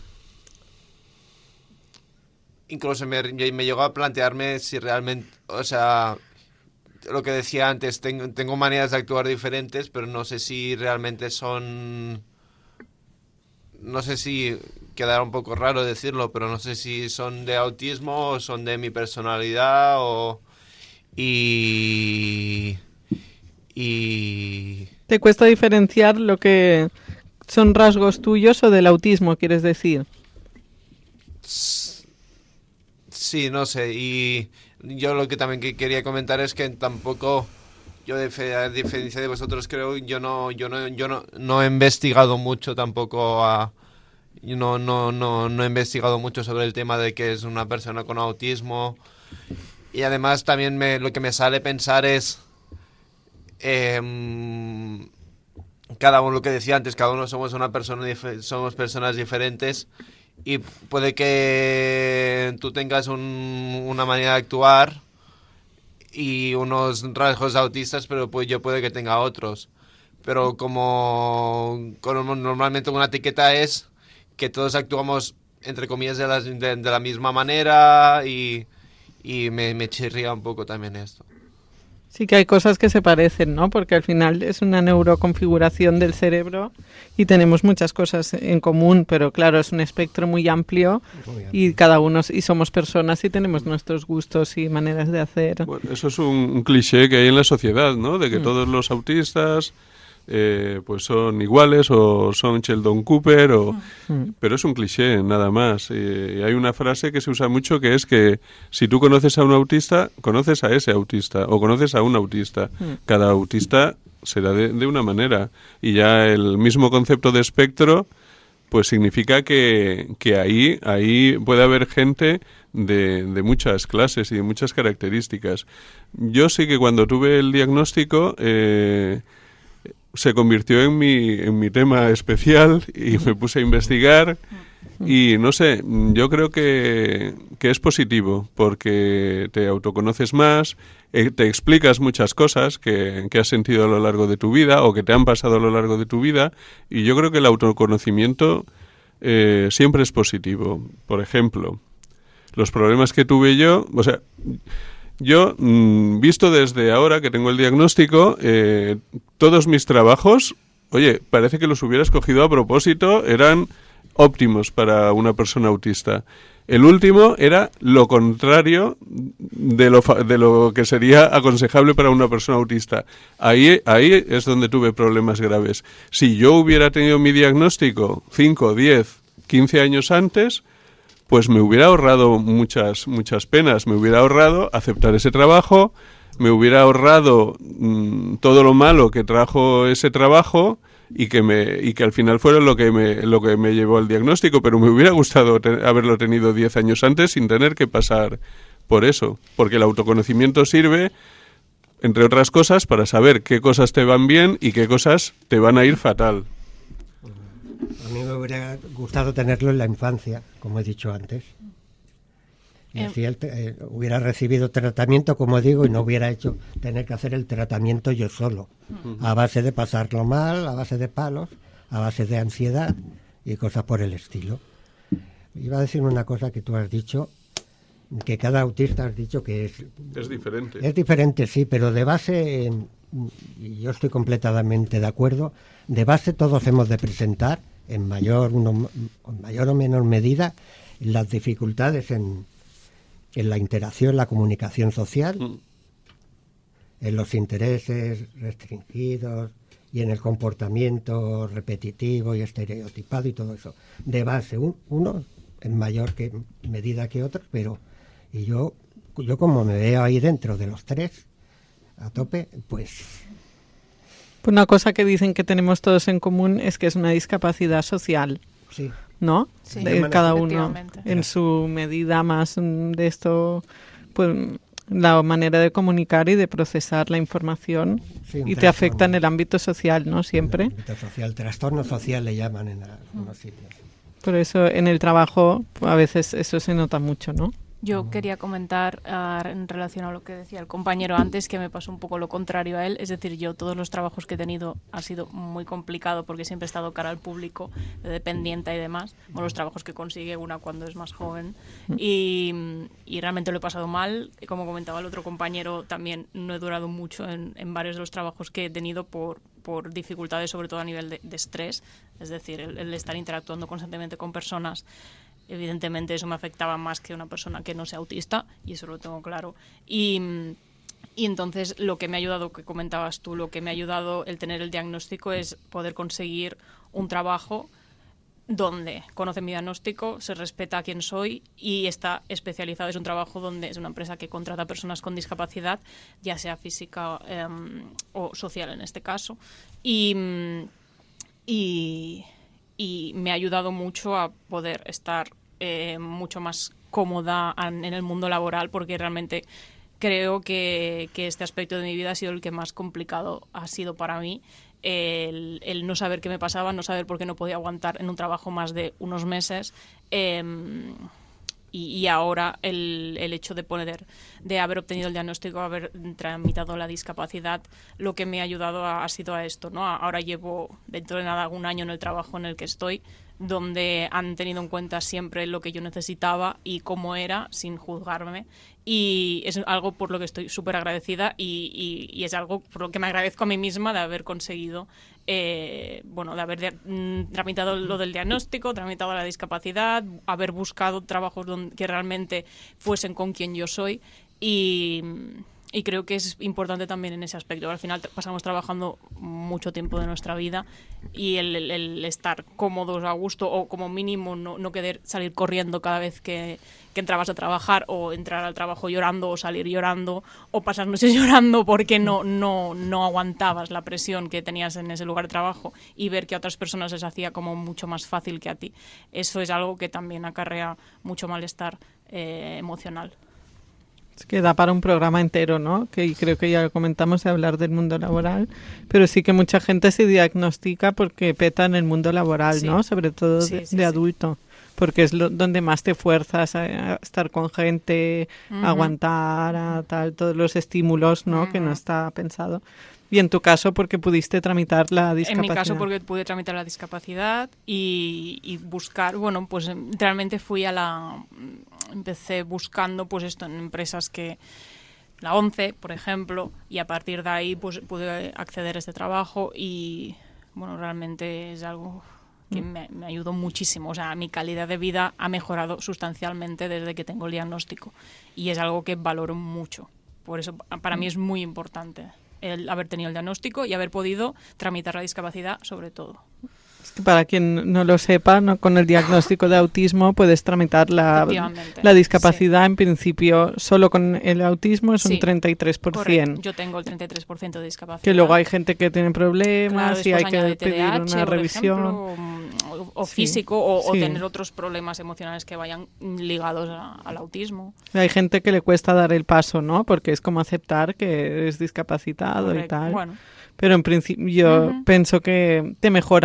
Incluso me, me llegó a plantearme si realmente, o sea, lo que decía antes, tengo, tengo maneras de actuar diferentes, pero no sé si realmente son, no sé si quedará un poco raro decirlo, pero no sé si son de autismo o son de mi personalidad o y y ¿te cuesta diferenciar lo que son rasgos tuyos o del autismo, quieres decir? Sí, no sé, y yo lo que también que quería comentar es que tampoco, yo de a diferencia de vosotros creo, yo no yo no yo no, no he investigado mucho tampoco a yo no no no no he investigado mucho sobre el tema de que es una persona con autismo, y además también me, lo que me sale pensar es eh, cada uno, lo que decía antes, cada uno somos una persona dif- somos personas diferentes. Y puede que tú tengas un, una manera de actuar y unos rasgos autistas, pero pues yo puede que tenga otros. Pero como, como normalmente una etiqueta es que todos actuamos, entre comillas, de la, de, de la misma manera y, y me, me chirría un poco también esto. Sí que hay cosas que se parecen, ¿no? Porque al final es una neuroconfiguración del cerebro y tenemos muchas cosas en común, pero claro, es un espectro muy amplio, muy amplio. Y cada uno, y somos personas y tenemos nuestros gustos y maneras de hacer. Bueno, eso es un, un cliché que hay en la sociedad, ¿no? De que mm. todos los autistas eh, pues son iguales o son Sheldon Cooper, o mm. pero es un cliché, nada más. Y hay una frase que se usa mucho que es que si tú conoces a un autista, conoces a ese autista o conoces a un autista. Mm. Cada autista será de, de una manera, y ya el mismo concepto de espectro pues significa que, que ahí, ahí puede haber gente de, de muchas clases y de muchas características. Yo sí que cuando tuve el diagnóstico eh, se convirtió en mi, en mi tema especial y me puse a investigar y no sé, yo creo que, que es positivo porque te autoconoces más, eh, te explicas muchas cosas que, que has sentido a lo largo de tu vida o que te han pasado a lo largo de tu vida, y yo creo que el autoconocimiento eh, siempre es positivo. Por ejemplo, los problemas que tuve yo, o sea, yo, mmm, visto desde ahora que tengo el diagnóstico, eh, todos mis trabajos, oye, parece que los hubiera escogido a propósito, eran óptimos para una persona autista. El último era lo contrario de lo, fa- de lo que sería aconsejable para una persona autista. Ahí, ahí es donde tuve problemas graves. Si yo hubiera tenido mi diagnóstico cinco, diez, quince años antes, pues me hubiera ahorrado muchas, muchas penas. Me hubiera ahorrado aceptar ese trabajo, me hubiera ahorrado mmm, todo lo malo que trajo ese trabajo, y que me y que al final fuera lo que me lo que me llevó al diagnóstico, pero me hubiera gustado te- haberlo tenido diez años antes sin tener que pasar por eso, porque el autoconocimiento sirve, entre otras cosas, para saber qué cosas te van bien y qué cosas te van a ir fatal. A mí me hubiera gustado tenerlo en la infancia, como he dicho antes. Y así él eh, hubiera recibido tratamiento, como digo, y no hubiera hecho tener que hacer el tratamiento yo solo, uh-huh. a base de pasarlo mal, a base de palos, a base de ansiedad y cosas por el estilo. Iba a decir una cosa que tú has dicho, que cada autista has dicho que es... Es diferente. Es diferente, sí, pero de base, y yo estoy completamente de acuerdo, de base todos hemos de presentar, en mayor, uno, en mayor o menor medida, las dificultades en... en la interacción, la comunicación social, mm. en los intereses restringidos y en el comportamiento repetitivo y estereotipado y todo eso. De base, un, uno en mayor que, medida que otros, pero y yo, yo como me veo ahí dentro de los tres, a tope, pues... Una cosa que dicen que tenemos todos en común es que es una discapacidad social. Sí. ¿No? Sí, de cada uno en su medida más de esto, pues la manera de comunicar y de procesar la información, sí, y te afecta en el ámbito social, ¿no? Siempre. En el ámbito social, trastorno social le llaman en algunos sitios. Por eso en el trabajo a veces eso se nota mucho, ¿no? Yo quería comentar uh, en relación a lo que decía el compañero antes, que me pasó un poco lo contrario a él. Es decir, yo todos los trabajos que he tenido ha sido muy complicado porque siempre he estado cara al público, de dependiente y demás. Bueno, los trabajos que consigue una cuando es más joven. Y, y realmente lo he pasado mal. Como comentaba el otro compañero, también no he durado mucho en, en varios de los trabajos que he tenido por, por dificultades, sobre todo a nivel de, de estrés. Es decir, el, el estar interactuando constantemente con personas. Evidentemente eso me afectaba más que una persona que no sea autista, y eso lo tengo claro. Y, y entonces lo que me ha ayudado, que comentabas tú, lo que me ha ayudado el tener el diagnóstico es poder conseguir un trabajo donde conoce mi diagnóstico, se respeta a quién soy y está especializado. Es un trabajo donde es una empresa que contrata a personas con discapacidad, ya sea física eh, o social en este caso. Y... y y me ha ayudado mucho a poder estar eh, mucho más cómoda en, en el mundo laboral, porque realmente creo que, que este aspecto de mi vida ha sido el que más complicado ha sido para mí, el, el no saber qué me pasaba, no saber por qué no podía aguantar en un trabajo más de unos meses, eh, y, y ahora el, el hecho de poder, de haber obtenido el diagnóstico, haber tramitado la discapacidad, lo que me ha ayudado a, ha sido a esto, ¿no? Ahora llevo dentro de nada un año en el trabajo en el que estoy, donde han tenido en cuenta siempre lo que yo necesitaba y cómo era, sin juzgarme, y es algo por lo que estoy súper agradecida y, y, y es algo por lo que me agradezco a mí misma de haber conseguido, eh, bueno, de haber de, mm, tramitado lo del diagnóstico, tramitado la discapacidad, haber buscado trabajos donde, que realmente fuesen con quien yo soy, y... Y creo que es importante también en ese aspecto. Al final pasamos trabajando mucho tiempo de nuestra vida y el, el, el estar cómodos, a gusto, o como mínimo no, no querer salir corriendo cada vez que, que entrabas a trabajar, o entrar al trabajo llorando, o salir llorando, o pasar noches llorando porque no, no, no aguantabas la presión que tenías en ese lugar de trabajo, y ver que a otras personas les hacía como mucho más fácil que a ti. Eso es algo que también acarrea mucho malestar eh, emocional. Es que da para un programa entero, ¿no? Que creo que ya lo comentamos, de hablar del mundo laboral, pero sí que mucha gente se diagnostica porque peta en el mundo laboral, sí, ¿no? Sobre todo sí, de, sí, de sí. adulto, porque es lo, donde más te fuerzas a, a estar con gente, uh-huh. a aguantar, a tal, todos los estímulos, ¿no? Uh-huh. Que no está pensado. Y en tu caso, porque pudiste tramitar la discapacidad. En mi caso, porque pude tramitar la discapacidad y, y buscar, bueno, pues realmente fui a la... Empecé buscando, pues esto, en empresas que... La ONCE, por ejemplo, y a partir de ahí, pues pude acceder a este trabajo y, bueno, realmente es algo que me, me ayudó muchísimo. O sea, mi calidad de vida ha mejorado sustancialmente desde que tengo el diagnóstico y es algo que valoro mucho. Por eso, para mí es muy importante el haber tenido el diagnóstico y haber podido tramitar la discapacidad, sobre todo. Es que para quien no lo sepa, ¿no? Con el diagnóstico de autismo puedes tramitar la, la discapacidad, sí. En principio, solo con el autismo es sí. un treinta y tres por ciento. Correcto. Yo tengo el treinta y tres por ciento de discapacidad. Que luego hay gente que tiene problemas, claro, y hay que T D A H, pedir una revisión. Ejemplo, o, o físico, sí. o, o sí. tener otros problemas emocionales que vayan ligados a, al autismo. Hay gente que le cuesta dar el paso, ¿no? Porque es como aceptar que eres discapacitado. Correcto. Y tal. Bueno. Pero en principio yo uh-huh. pienso que te mejora mucho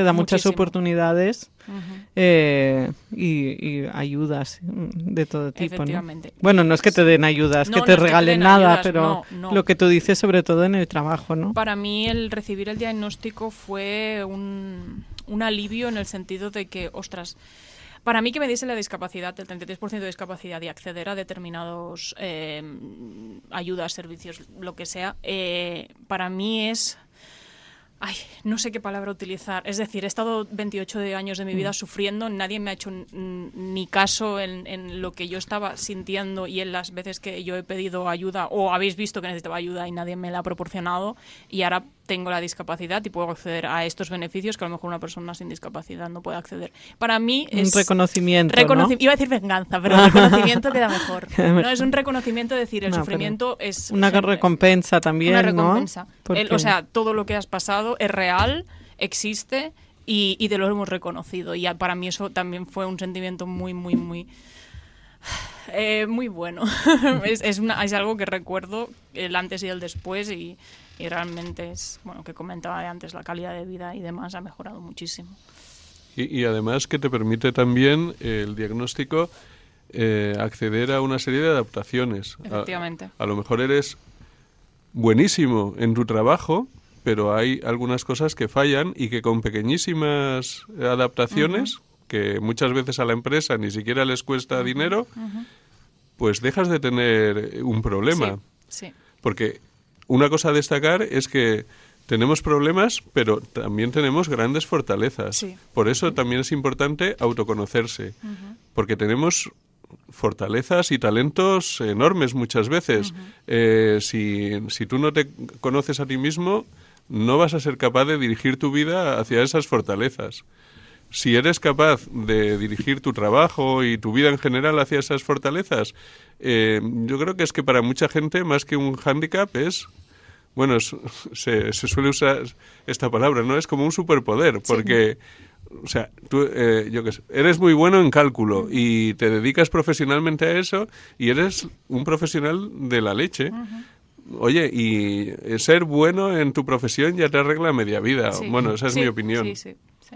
te da muchas Muchísimo. oportunidades Ujú. eh, y, y ayudas de todo tipo, ¿no? Efectivamente. Bueno, no es que te den ayudas, No, que no te es que te regalen den nada, ayudas, pero no, no. lo que tú dices sobre todo en el trabajo, ¿no? Para mí el recibir el diagnóstico fue un, un alivio en el sentido de que, ostras, para mí que me diese la discapacidad, el treinta y tres por ciento de discapacidad y acceder a determinados eh, ayudas, servicios, lo que sea, eh, para mí es... Ay, no sé qué palabra utilizar. Es decir, he estado veintiocho de años de mi vida sufriendo, nadie me ha hecho n- ni caso en, en lo que yo estaba sintiendo y en las veces que yo he pedido ayuda o habéis visto que necesitaba ayuda y nadie me la ha proporcionado, y ahora tengo la discapacidad y puedo acceder a estos beneficios que a lo mejor una persona sin discapacidad no puede acceder. Para mí Un es... reconocimiento, reconoci- ¿no? Iba a decir venganza, pero reconocimiento queda mejor. Queda mejor. No, es un reconocimiento de decir, el No, pero sufrimiento es... Una gente- recompensa también, una ¿no? recompensa. Porque- El- o sea, todo lo que has pasado es real, existe y, y te lo hemos reconocido. Y a- para mí eso también fue un sentimiento muy, muy, muy... eh, muy bueno. es, es, una- es algo que recuerdo el antes y el después y, y realmente es, bueno, que comentaba antes, la calidad de vida y demás ha mejorado muchísimo. Y, y además que te permite también eh, el diagnóstico eh, acceder a una serie de adaptaciones. Efectivamente. A, a lo mejor eres buenísimo en tu trabajo, pero hay algunas cosas que fallan y que con pequeñísimas adaptaciones, uh-huh. que muchas veces a la empresa ni siquiera les cuesta uh-huh. dinero, uh-huh. pues dejas de tener un problema. Sí, sí. Porque una cosa a destacar es que tenemos problemas, pero también tenemos grandes fortalezas. Sí. Por eso también es importante autoconocerse, uh-huh. porque tenemos fortalezas y talentos enormes muchas veces. Uh-huh. Eh, si, si tú no te conoces a ti mismo, no vas a ser capaz de dirigir tu vida hacia esas fortalezas. Si eres capaz de dirigir tu trabajo y tu vida en general hacia esas fortalezas, eh, yo creo que es que para mucha gente, más que un hándicap, es... Bueno, es, se, se suele usar esta palabra, ¿no? Es como un superpoder, porque... Sí. O sea, tú, eh, yo qué sé, eres muy bueno en cálculo y te dedicas profesionalmente a eso y eres un profesional de la leche. Uh-huh. Oye, y ser bueno en tu profesión ya te arregla media vida. Sí. Bueno, esa es sí, mi opinión. Sí, sí, sí.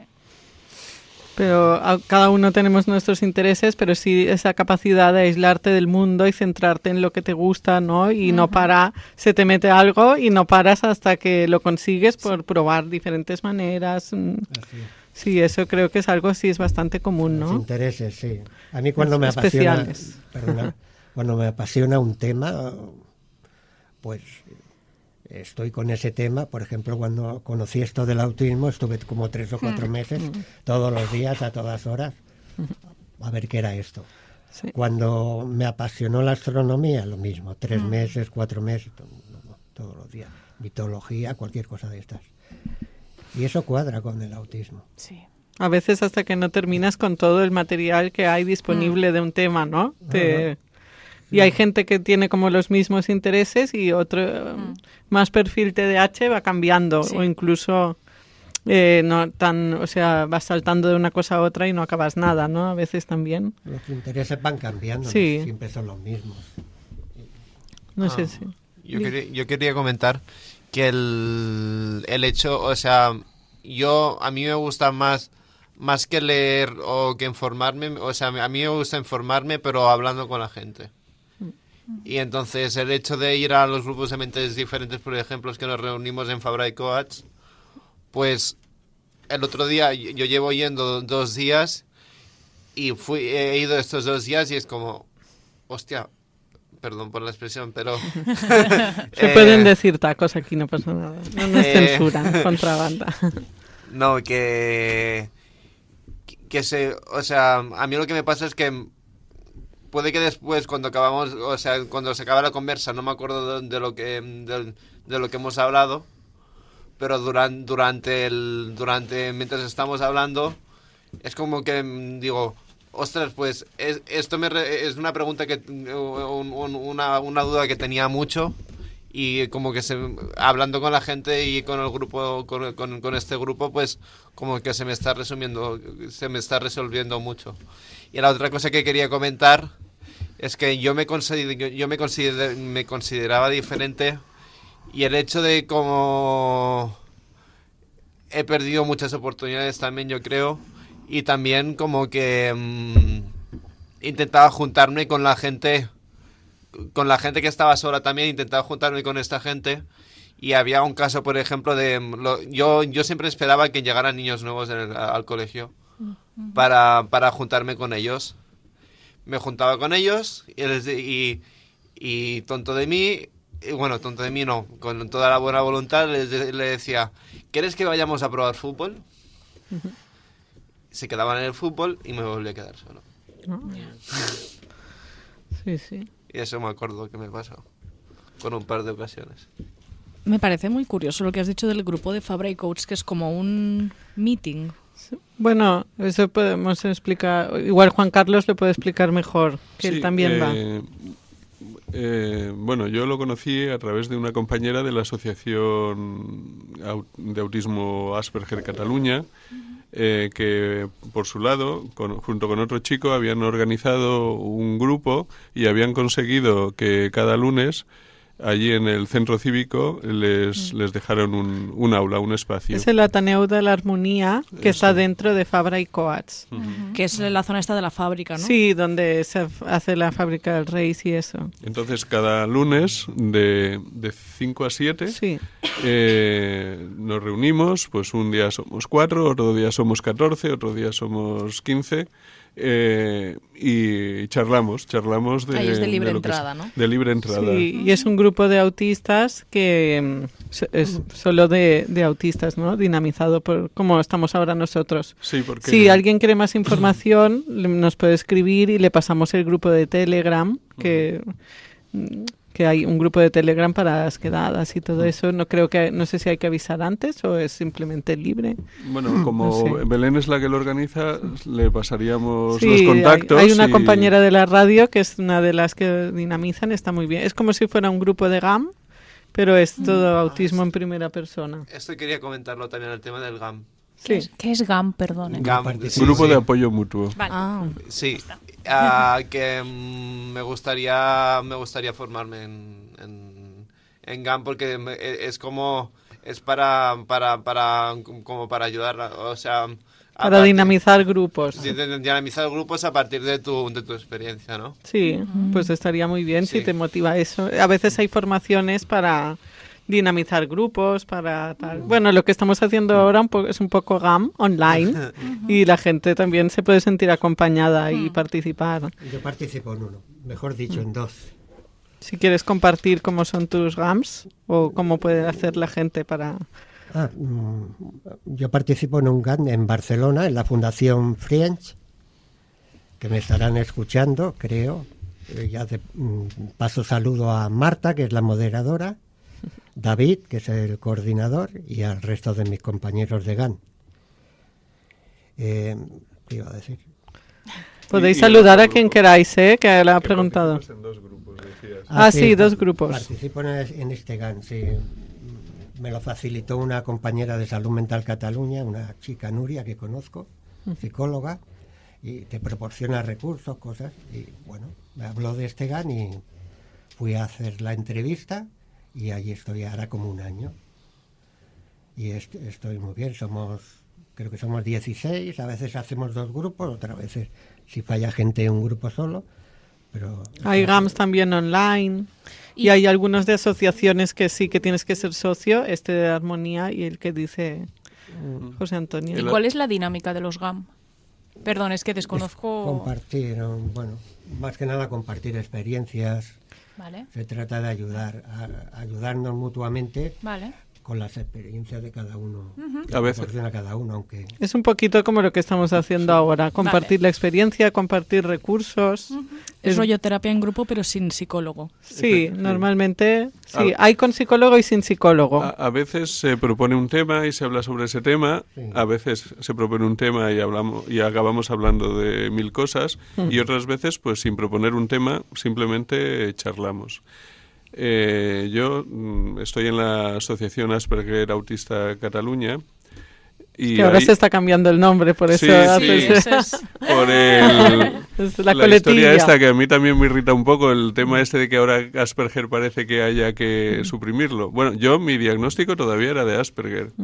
Pero a, cada uno tenemos nuestros intereses, pero sí esa capacidad de aislarte del mundo y centrarte en lo que te gusta, ¿no? Y uh-huh. no para, se te mete algo y no paras hasta que lo consigues por sí. probar diferentes maneras. Así. Sí, eso creo que es algo así, es bastante común, ¿no? Los intereses, sí. A mí cuando me apasiona, especiales. Perdona, cuando me apasiona un tema, pues estoy con ese tema. Por ejemplo, cuando conocí esto del autismo, estuve como tres o cuatro meses, todos los días, a todas horas, a ver qué era esto. Sí. Cuando me apasionó la astronomía, lo mismo, tres mm. meses, cuatro meses, todos los días. Mitología, cualquier cosa de estas. Y eso cuadra con el autismo. Sí. A veces hasta que no terminas con todo el material que hay disponible mm. de un tema, ¿no? Te... Uh-huh. Y hay gente que tiene como los mismos intereses y otro mm. más perfil T D A H va cambiando sí. o incluso eh, no tan, o sea, vas saltando de una cosa a otra y no acabas nada, ¿no? A veces también. Los intereses van cambiando, sí. ¿no? Siempre son los mismos. No ah, sé si... Yo quería, yo quería comentar que el, el hecho, o sea, yo, a mí me gusta más, más que leer o que informarme, o sea, a mí me gusta informarme, pero hablando con la gente. Y entonces el hecho de ir a los grupos de mentes diferentes, por ejemplo, es que nos reunimos en Fabra y Coats, pues el otro día, yo llevo yendo dos días y fui, he ido estos dos días y es como, hostia, perdón por la expresión, pero... Se eh, pueden decir tacos aquí, no pasa nada. No nos eh, censuran, contrabanda. No, que, que se... O sea, a mí lo que me pasa es que puede que después, cuando acabamos, o sea, cuando se acaba la conversa, no me acuerdo de, de lo que de, de lo que hemos hablado, pero durante, durante el... durante mientras estamos hablando, es como que digo... Ostras, pues es, esto me re, es una pregunta que un, un, una, una duda que tenía mucho y como que se, hablando con la gente y con el grupo con, con, con este grupo pues como que se me está resumiendo se me está resolviendo mucho. Y la otra cosa que quería comentar es que yo me consider, yo me, consider, me consideraba diferente y el hecho de como he perdido muchas oportunidades también, yo creo, y también como que mmm, intentaba juntarme con la gente, con la gente que estaba sola también, intentaba juntarme con esta gente, y había un caso, por ejemplo, de lo, yo, yo siempre esperaba que llegaran niños nuevos en el, al colegio para, para juntarme con ellos. Me juntaba con ellos y, les, y, y tonto de mí, y bueno, tonto de mí no, con toda la buena voluntad les de, le decía, ¿quieres que vayamos a probar fútbol? Uh-huh. Se quedaban en el fútbol y me volví a quedar solo. Oh. Sí, sí. Y eso me acuerdo que me pasó con un par de ocasiones. Me parece muy curioso lo que has dicho del grupo de Fabra y Coates, que es como un meeting. Bueno, eso podemos explicar. Igual Juan Carlos lo puede explicar mejor, que sí, él también eh, va. Eh, bueno, yo lo conocí a través de una compañera de la Asociación de Autismo Asperger Cataluña, eh, que por su lado, con, junto con otro chico, habían organizado un grupo y habían conseguido que cada lunes allí en el centro cívico les, les dejaron un, un aula, un espacio. Es el Ateneu de la Armonía, que Eso. está dentro de Fabra y Coats. Uh-huh. Que es la zona esta de la fábrica, ¿no? Sí, donde se hace la fábrica del Reis y eso. Entonces, cada lunes de, de cinco a siete sí. eh, nos reunimos, pues un día somos cuatro, otro día somos catorce, otro día somos quince, eh, y charlamos, charlamos de... Ahí es de libre de lo que entrada, es, ¿no? De libre entrada. Sí, y es un grupo de autistas que es solo de, de autistas, ¿no? Dinamizado por como estamos ahora nosotros. Sí, porque... Si alguien quiere más información, nos puede escribir y le pasamos el grupo de Telegram, que... que hay un grupo de Telegram para las quedadas y todo eso. No creo que, no sé si hay que avisar antes o es simplemente libre. Bueno, como no sé. Belén es la que lo organiza, le pasaríamos sí, los contactos. Hay, hay una y... compañera de la radio que es una de las que dinamizan, está muy bien. Es como si fuera un grupo de G A M, pero es todo autismo en primera persona. Esto quería comentarlo también, el tema del G A M. ¿Qué, Sí. es, ¿Qué es G A M, perdón? G A M, sí, Grupo sí. de apoyo mutuo. Vale. Ah. Sí, uh, que um, me gustaría me gustaría formarme en, en, en G A M porque me, es como es para para para como para ayudar, o sea, Para partir, dinamizar grupos. de, de, dinamizar grupos a partir de tu de tu experiencia, ¿no? Sí, pues estaría muy bien Sí. si te motiva eso. A veces hay formaciones para dinamizar grupos, para tal. Bueno, lo que estamos haciendo ahora un po- es un poco G A M online y la gente también se puede sentir acompañada y participar. Yo participo en uno, mejor dicho, en dos. Si quieres compartir cómo son tus G A Ms o cómo puede hacer la gente para... Ah, mm, yo participo en un G A M en Barcelona, en la Fundación Friends, que me estarán escuchando, creo. Eh, ya de, mm, paso saludo a Marta, que es la moderadora, David, que es el coordinador, y al resto de mis compañeros de G A M. Eh, ¿Qué iba a decir? Podéis Y- y saludar a otro quien grupo. queráis, ¿eh? Que le ha Que preguntado. participas en dos grupos, decías. Ah, sí, dos pa- grupos. Participo en, es- en este G A M, sí. Me lo facilitó una compañera de Salud Mental Cataluña, una chica Nuria que conozco, psicóloga, y te proporciona recursos, cosas. Y bueno, me habló de este G A M y fui a hacer la entrevista y allí estoy ahora como un año. Y est- estoy muy bien, somos, creo que somos dieciséis, a veces hacemos dos grupos, otras veces si falla gente un grupo solo. Pero Hay G A Ms también online y, Y- hay algunos de asociaciones que sí que tienes que ser socio, este de Armonía y el que dice José Antonio. ¿Y El- cuál es la dinámica de los G A M? Perdón, es que es desconozco... compartir, ¿no? Bueno, más que nada compartir experiencias. Vale, Se trata de ayudar, a, ayudarnos mutuamente vale. con las experiencias de cada uno. A veces. Proporciona cada uno, aunque Es un poquito como lo que estamos haciendo ahora, compartir Vale. la experiencia, compartir recursos. Es Es- rollo terapia en grupo, pero sin psicólogo. Sí, Sí. normalmente sí, A- hay con psicólogo y sin psicólogo. A, a veces se propone un tema y se habla sobre ese tema, Sí. a veces se propone un tema y hablamos y acabamos hablando de mil cosas, y otras veces, pues sin proponer un tema, simplemente charlamos. Eh, yo mm, estoy en la Asociación Asperger Autista Cataluña y que ahora ahí- se está cambiando el nombre, por eso Sí, haces- sí. Eso es... por el, es la, la coletilla. historia esta que a mí también me irrita un poco, el tema este de que ahora Asperger parece que haya que suprimirlo. Bueno, yo mi diagnóstico todavía era de Asperger,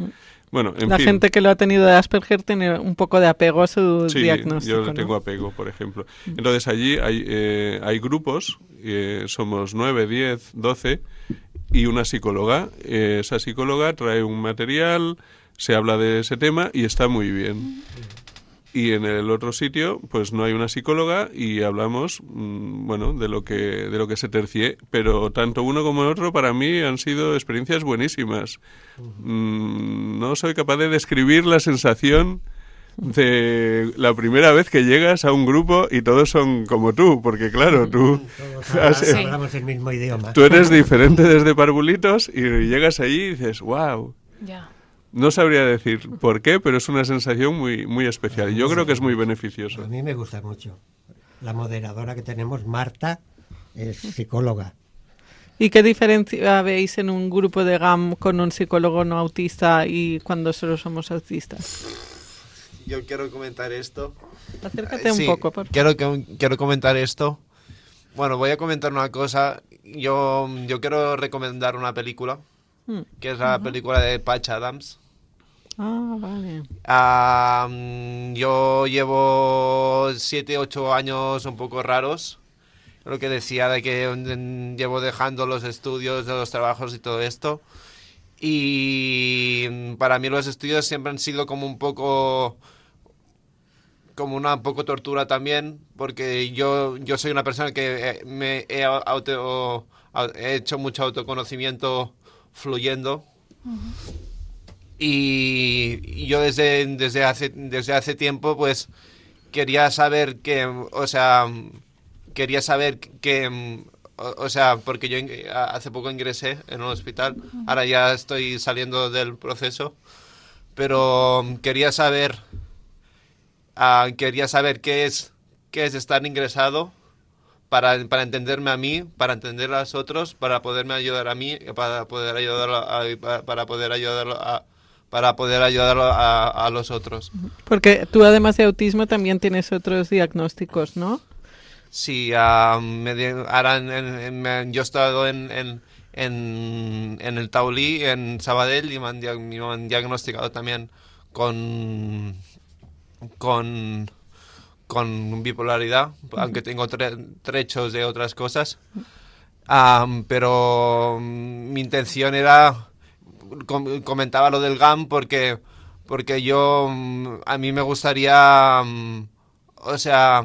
Bueno, en La fin. gente que lo ha tenido de Asperger tiene un poco de apego a su Sí, diagnóstico, yo ¿no? tengo apego, por ejemplo. Entonces allí hay, eh, hay grupos, eh, somos nueve, diez, doce, y una psicóloga. Eh, esa psicóloga trae un material, se habla de ese tema y está muy bien. Y en el otro sitio, pues no hay una psicóloga y hablamos, mmm, bueno, de lo que de lo que se tercie. Pero tanto uno como el otro para mí han sido experiencias buenísimas. Mm, no soy capaz de describir la sensación de la primera vez que llegas a un grupo y todos son como tú, porque claro, tú Todos has- hablamos, hablamos el mismo idioma. tú eres diferente desde parvulitos y llegas allí y dices, wow. Ya. No sabría decir por qué, pero es una sensación muy, muy especial. Y yo creo que es muy beneficioso. A mí me gusta mucho. La moderadora que tenemos, Marta, es psicóloga. ¿Y qué diferencia veis en un grupo de G A M con un psicólogo no autista y cuando solo somos autistas? Yo quiero comentar esto. Acércate Eh, un sí, poco, por favor. quiero, que- quiero comentar esto. Bueno, voy a comentar una cosa. Yo, yo quiero recomendar una película, Mm. que es la película de Patch Adams. Ah, vale. Ah, mm, yo llevo siete, ocho años un poco raros. Lo que decía de que mm, llevo dejando los estudios, de los trabajos y todo esto. Y mm, para mí los estudios siempre han sido como un poco como una un poco tortura también, porque yo yo soy una persona que eh, me he, auto, he hecho mucho autoconocimiento fluyendo. Y y yo desde, desde, hace, desde hace tiempo pues quería saber que, o sea, quería saber que, o, o sea, porque yo ing- hace poco ingresé en un hospital, ahora ya estoy saliendo del proceso, pero quería saber, ah, quería saber qué es, qué es estar ingresado para, para entenderme a mí, para entender a los otros, para poderme ayudar a mí, para poder ayudarlo a, para, para poder ayudarlo a, para poder ayudarlo a, a los otros. Porque tú además de autismo también tienes otros diagnósticos, ¿no? Sí, ah, me di- ahora en- en- en- me- yo he estado en, en, en, en el Taulí, en Sabadell, y me han, dia- me han diagnosticado también con, con, con bipolaridad, aunque tengo tre- trechos de otras cosas. Ah, pero mm, mi intención era, com- comentaba lo del G A M porque, porque yo, mm, a mí me gustaría, mm, o sea...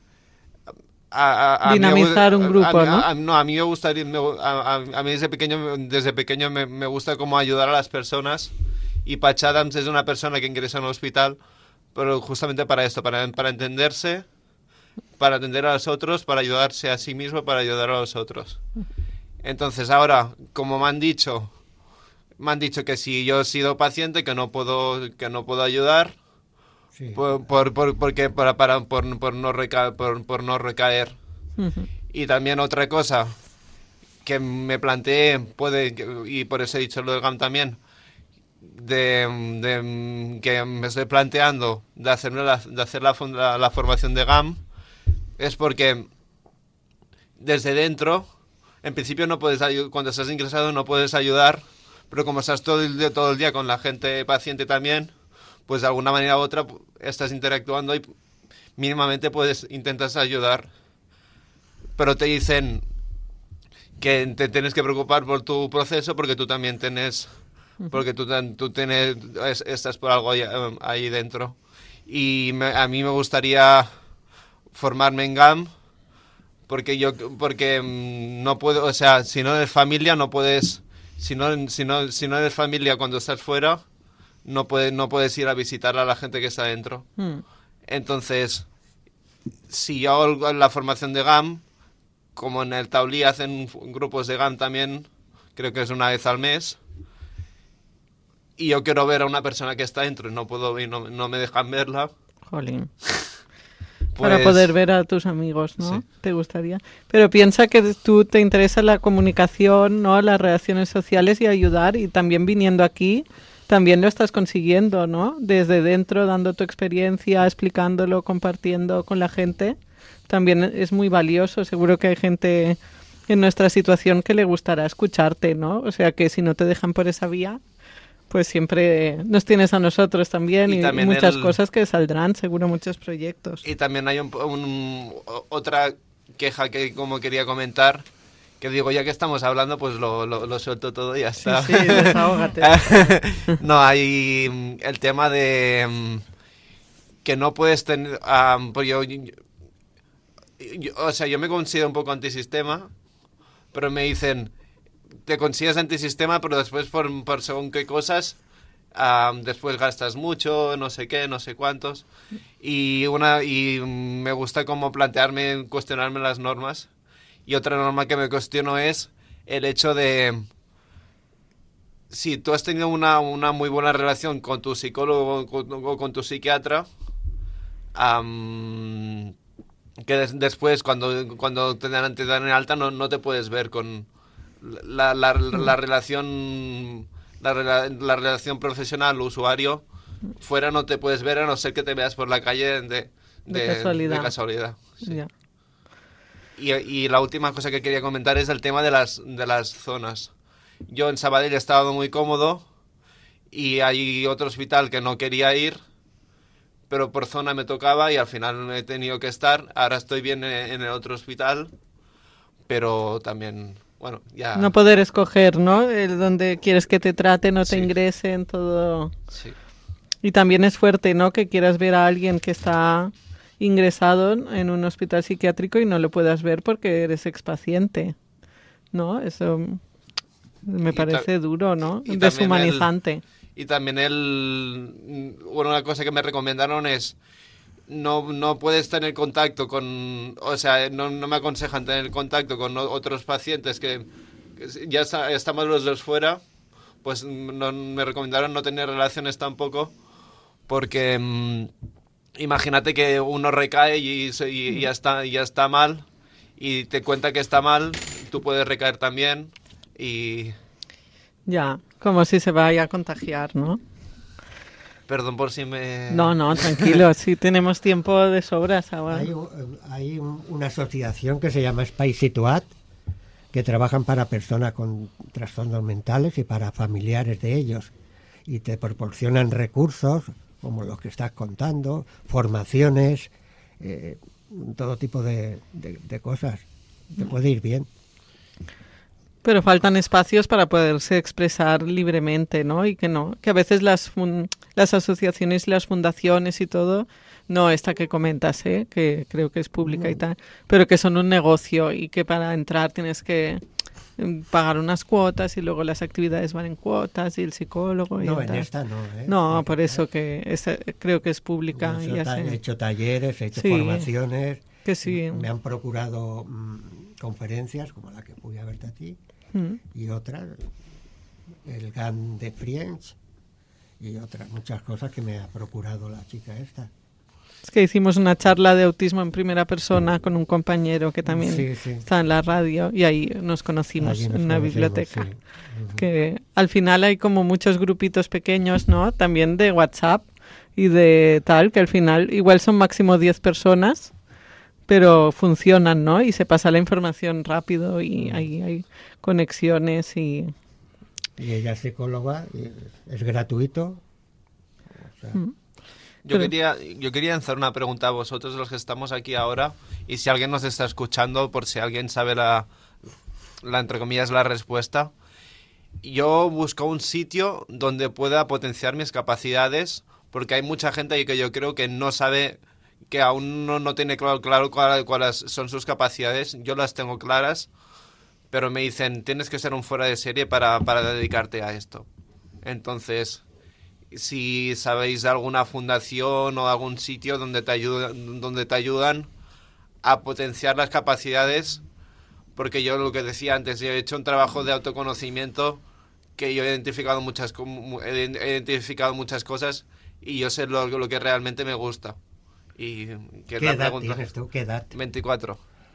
A, a- a mí me Dinamizar gu- un a- grupo, a- ¿no? a- no, a mí me gustaría, me gu- a, a- a mí desde pequeño, desde pequeño me, me gusta como ayudar a las personas, y Patch Adams es una persona que ingresa en un hospital, pero justamente para esto, para, para entenderse, para atender a los otros, para ayudarse a sí mismo, para ayudar a los otros. Entonces ahora, como me han dicho, me han dicho que si yo he sido paciente, que no puedo, que no puedo ayudar, Sí. por, por, por- porque para, para, por, por, no reca- por, por no recaer. Ujú. Y también otra cosa que me planteé, puede, y por eso he dicho lo del G A M también, de, de- que me estoy planteando de, hacerme la, de hacer la, fun- la, la formación de G A M, es porque desde dentro, en principio no puedes ayu- cuando estás ingresado no puedes ayudar, pero como estás todo el día, todo el día con la gente paciente también, pues de alguna manera u otra pu- estás interactuando y mínimamente puedes intentas ayudar, pero te dicen que te tienes que preocupar por tu proceso porque tú también tienes, porque tú, tan- tú tienes, es- estás por algo ahí, eh, ahí dentro. Y me- a mí me gustaría formarme en G A M porque yo porque mm, no puedo, o sea, si no eres familia no puedes, si no si no si no eres familia cuando estás fuera no puedes no puedes ir a visitar a la gente que está dentro. Mm. Entonces, si yo hago la formación de G A M, como en el Taulí hacen fu- grupos de G A M también, creo que es una vez al mes, y yo quiero ver a una persona que está dentro y no puedo y no, no me dejan verla, Jolín. pues, Para poder ver a tus amigos, ¿no? Sí. ¿Te gustaría? Pero piensa que tú te interesa la comunicación, ¿no? Las relaciones sociales y ayudar, y también viniendo aquí también lo estás consiguiendo, ¿no? Desde dentro, dando tu experiencia, explicándolo, compartiendo con la gente. También es muy valioso. Seguro que hay gente en nuestra situación que le gustará escucharte, ¿no? O sea que si no te dejan por esa vía, pues siempre nos tienes a nosotros también y, Y también muchas el- cosas que saldrán, seguro muchos proyectos. Y también hay un, un- o- otra queja que como quería comentar, que digo, ya que estamos hablando, pues lo, lo, lo suelto todo y ya Sí, está. sí, desahógate. No, hay mm, el tema de mm, que no puedes tener... am, pues yo, yo- yo- o sea, yo me considero un poco antisistema, pero me dicen, te consideras antisistema, pero después por, por según qué cosas, am, después gastas mucho, no sé qué, no sé cuántos. Y, una, y mm, me gusta como plantearme, cuestionarme las normas. Y otra norma que me cuestiono es el hecho de... Si tú has tenido una, una muy buena relación con tu psicólogo o con, o con tu psiquiatra, am, que des- después cuando, cuando te dan, te dan en alta no, no te puedes ver con la, la, la relación la, rela- la relación profesional usuario fuera, no te puedes ver a no ser que te veas por la calle de, De casualidad. de casualidad, sí. Ya. Y, y la última cosa que quería comentar es el tema de las, de las zonas. Yo en Sabadell he estado muy cómodo y hay otro hospital que no quería ir, pero por zona me tocaba y al final he tenido que estar. Ahora estoy bien en, en el otro hospital, pero también, bueno, ya... No poder escoger, ¿no? El donde quieres que te traten o te Sí. ingresen, todo. Sí. Y también es fuerte, ¿no? Que quieras ver a alguien que está ingresado en un hospital psiquiátrico y no lo puedas ver porque eres expaciente, ¿no? Eso me Y parece ta- duro, ¿no? y también Deshumanizante. Y también el... Bueno, una cosa que me recomendaron es... No, no puedes tener contacto con... O sea, no, no me aconsejan tener contacto con o- otros pacientes que, que ya está- estamos los dos fuera. Pues no, me recomendaron no tener relaciones tampoco. Porque mm, imagínate que uno recae y, se- y- y ya, está, y ya está mal. Y te cuenta que está mal. Tú puedes recaer también. Y... Ya, como si se vaya a contagiar, ¿no? Perdón por si me... No, no, tranquilo, sí tenemos tiempo de sobras ahora. Hay, un- hay un- una asociación que se llama Espai Situat, que trabajan para personas con trastornos mentales y para familiares de ellos. Y te proporcionan recursos, como los que estás contando, formaciones, eh, todo tipo de, de- de cosas. Te puede ir bien. Pero faltan espacios para poderse expresar libremente, ¿no? Y que no, que a veces las fun- las asociaciones y las fundaciones y todo, no esta que comentas, ¿eh? Que creo que es pública y tal, pero que son un negocio y que para entrar tienes que mm, pagar unas cuotas y luego las actividades van en cuotas y el psicólogo y No, el en tal. esta no. ¿eh? No, por eso que esa- creo que es pública He y hecho, ya ta- sé. he hecho talleres, he hecho Sí, formaciones. que sí. Me han procurado mm, conferencias, como la que fui a verte a ti, Mm. y otras, el G A M de Friends, y otras muchas cosas que me ha procurado la chica esta. Es que hicimos una charla de autismo en primera persona con un compañero que también Sí, sí. está en la radio y ahí nos conocimos Allí nos en una conocimos, biblioteca. sí. Ujú. Que al final hay como muchos grupitos pequeños, ¿no? También de WhatsApp y de tal, que al final igual son máximo diez personas, pero funcionan, ¿no? Y se pasa la información rápido y ahí hay conexiones y... Y ella es psicóloga, y es gratuito. O sea, Mm. Yo Pero- quería, yo quería hacer una pregunta a vosotros, los que estamos aquí ahora, y si alguien nos está escuchando, por si alguien sabe la, la entre comillas, la respuesta. Yo busco un sitio donde pueda potenciar mis capacidades, porque hay mucha gente ahí que yo creo que no sabe, que aún no, no tiene claro, claro cuál- cuáles son sus capacidades. Yo las tengo claras, pero me dicen, tienes que ser un fuera de serie para, para dedicarte a esto. Entonces... Si sabéis de alguna fundación o algún sitio donde te ayudan, donde te ayudan a potenciar las capacidades, porque yo lo que decía antes, yo he hecho un trabajo de autoconocimiento que yo he identificado muchas co- he identificado muchas cosas y yo sé lo, lo que realmente me gusta. Y que es ¿Qué la edad pregunta. tienes tú? ¿Qué edad? veinticuatro.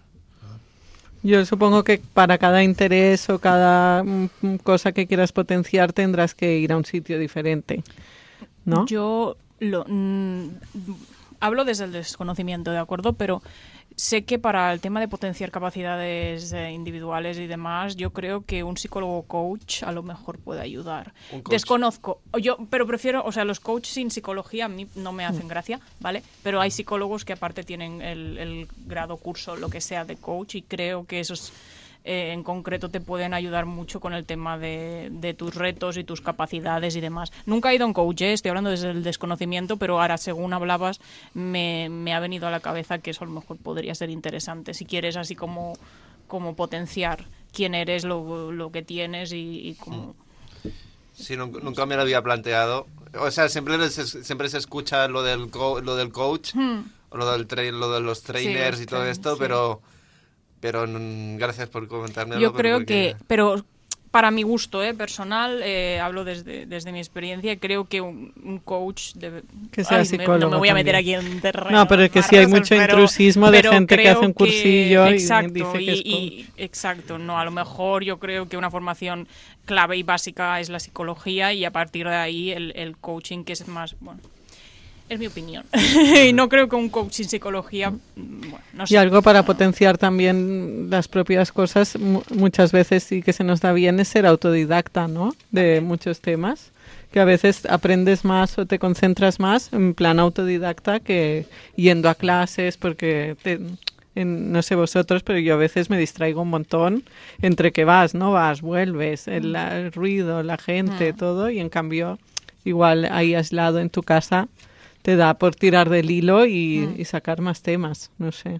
Yo supongo que para cada interés o cada mm, cosa que quieras potenciar tendrás que ir a un sitio diferente, ¿no? Yo lo, mm, hablo desde el desconocimiento, ¿de acuerdo? Pero sé que para el tema de potenciar capacidades eh, individuales y demás, yo creo que un psicólogo coach a lo mejor puede ayudar. Un coach. Desconozco, yo, pero prefiero, o sea, los coaches sin psicología a mí no me hacen gracia, ¿vale? Pero hay psicólogos que aparte tienen el, el grado, curso, lo que sea de coach, y creo que esos eh, en concreto te pueden ayudar mucho con el tema de, de tus retos y tus capacidades y demás. Nunca he ido a un coach, ¿eh? Estoy hablando desde el desconocimiento, pero ahora según hablabas me, me ha venido a la cabeza que eso a lo mejor podría ser interesante, si quieres así como, como potenciar quién eres, lo, lo que tienes y, y como... Sí, nunca, nunca me lo había planteado. O sea, siempre se, siempre se escucha lo del, co, lo del coach, hmm. o lo, del tra lo de los trainers sí, y todo train, esto, sí. pero... Pero gracias por comentármelo. Yo creo porque... que, pero para mi gusto eh, personal, eh, hablo desde, desde mi experiencia, creo que un, un coach debe... Que sea Ay, psicólogo me, no me voy a también. meter aquí en terreno. No, pero es que sí hay mucho pero, intrusismo de pero gente que hace un cursillo que, y exacto, dice que es coach. Y, y, exacto, no, a lo mejor yo creo que una formación clave y básica es la psicología y a partir de ahí el, el coaching, que es más... bueno. Es mi opinión. Y no creo que un coach sin psicología... Bueno, no sé. Y algo para potenciar también las propias cosas, muchas veces sí que se nos da bien es ser autodidacta, ¿no? De muchos temas. Que a veces aprendes más o te concentras más en plan autodidacta que yendo a clases, porque... Te, en, no sé vosotros, pero yo a veces me distraigo un montón entre que vas, no vas, vuelves, el, el ruido, la gente, mm. todo, y en cambio igual ahí aislado en tu casa te da por tirar del hilo y, mm. y sacar más temas, no sé.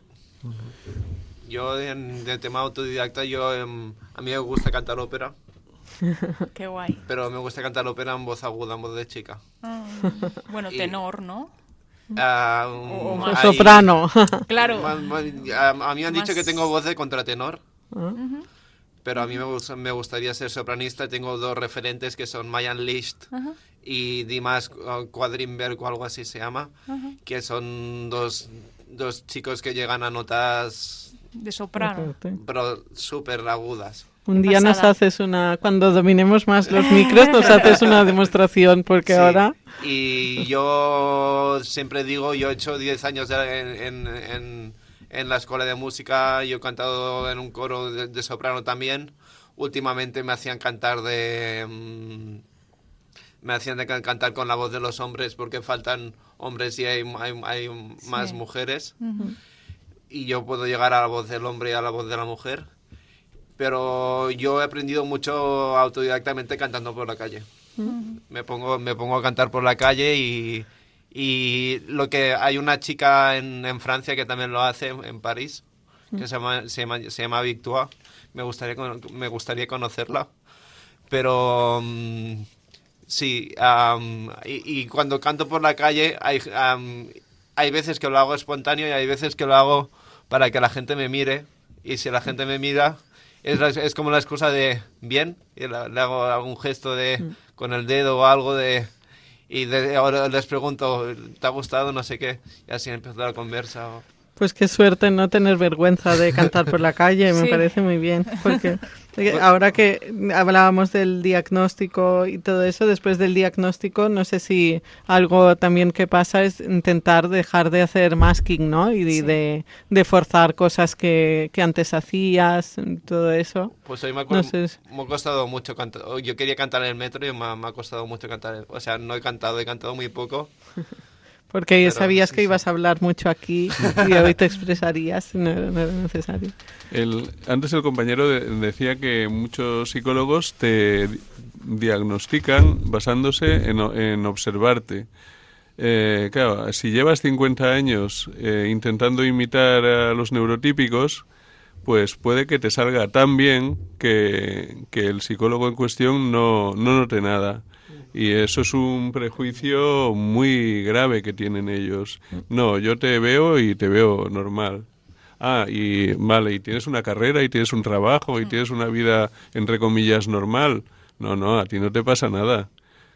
Yo, en el tema autodidacta, yo um, a mí me gusta cantar ópera. Qué guay. Pero me gusta cantar ópera en voz aguda, en voz de chica. Ah, bueno, y, tenor, ¿no? Uh, um, o más soprano. Claro. Ma, ma, a, a mí me han más... dicho que tengo voz de contratenor. Uh-huh. Pero a mí me, gusta, me gustaría ser sopranista. Tengo dos referentes que son Mayan Licht uh-huh. y Dimas Quadrinberg o algo así se llama, uh-huh. que son dos, dos chicos que llegan a notas de soprano, pero súper agudas. Un día Pasada. Nos haces una, cuando dominemos más los micros, nos haces una demostración, porque sí. ahora... Y yo siempre digo, yo he hecho diez años en, en, en, en la escuela de música, yo he cantado en un coro de, de soprano también. Últimamente me hacían cantar de... Um, me hacían de cantar con la voz de los hombres porque faltan hombres y hay, hay, hay más sí. mujeres. Uh-huh. Y yo puedo llegar a la voz del hombre y a la voz de la mujer. Pero yo he aprendido mucho autodidactamente cantando por la calle. Uh-huh. Me pongo, me pongo a cantar por la calle y, y lo que hay una chica en, en Francia que también lo hace, en París, uh-huh. que se llama, se llama, se llama Victoire. Me gustaría, me gustaría conocerla. Pero... Um, sí, um, y, y cuando canto por la calle hay, um, hay veces que lo hago espontáneo y hay veces que lo hago para que la gente me mire. Y si la gente me mira, es, es como la excusa de bien, y le, le hago algún gesto de mm. con el dedo o algo de... Y de, ahora les pregunto, ¿te ha gustado? No sé qué. Y así empezó la conversa. O... Pues qué suerte no tener vergüenza de cantar por la calle, me sí. parece muy bien, porque ahora que hablábamos del diagnóstico y todo eso, después del diagnóstico, no sé si algo también que pasa es intentar dejar de hacer masking, ¿no? Y de, sí. de, de forzar cosas que, que antes hacías, todo eso. Pues hoy me ha, no sé. me ha costado mucho cantar. Yo quería cantar en el metro y me, me ha costado mucho cantar. O sea, no he cantado, he cantado muy poco. Porque Pero, sabías sí, que sí. ibas a hablar mucho aquí y hoy te expresarías, no, no era necesario. El, antes el compañero de, decía que muchos psicólogos te diagnostican basándose en, en observarte. Eh, claro, si llevas cincuenta años eh, intentando imitar a los neurotípicos, pues puede que te salga tan bien que, que el psicólogo en cuestión no, no note nada. Y eso es un prejuicio muy grave que tienen ellos. No, yo te veo y te veo normal. Ah, y vale, y tienes una carrera y tienes un trabajo y tienes una vida, entre comillas, normal. No, no, a ti no te pasa nada.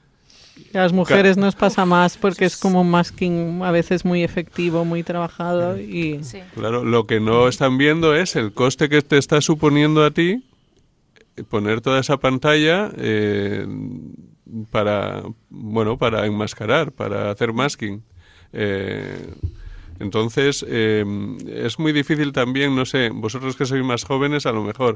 A las mujeres nos pasa más porque es como un masking a veces muy efectivo, muy trabajado. Y sí. Claro, lo que no están viendo es el coste que te está suponiendo a ti poner toda esa pantalla... Eh, para bueno para enmascarar, para hacer masking. Eh, Entonces, eh, es muy difícil también, no sé, vosotros que sois más jóvenes, a lo mejor,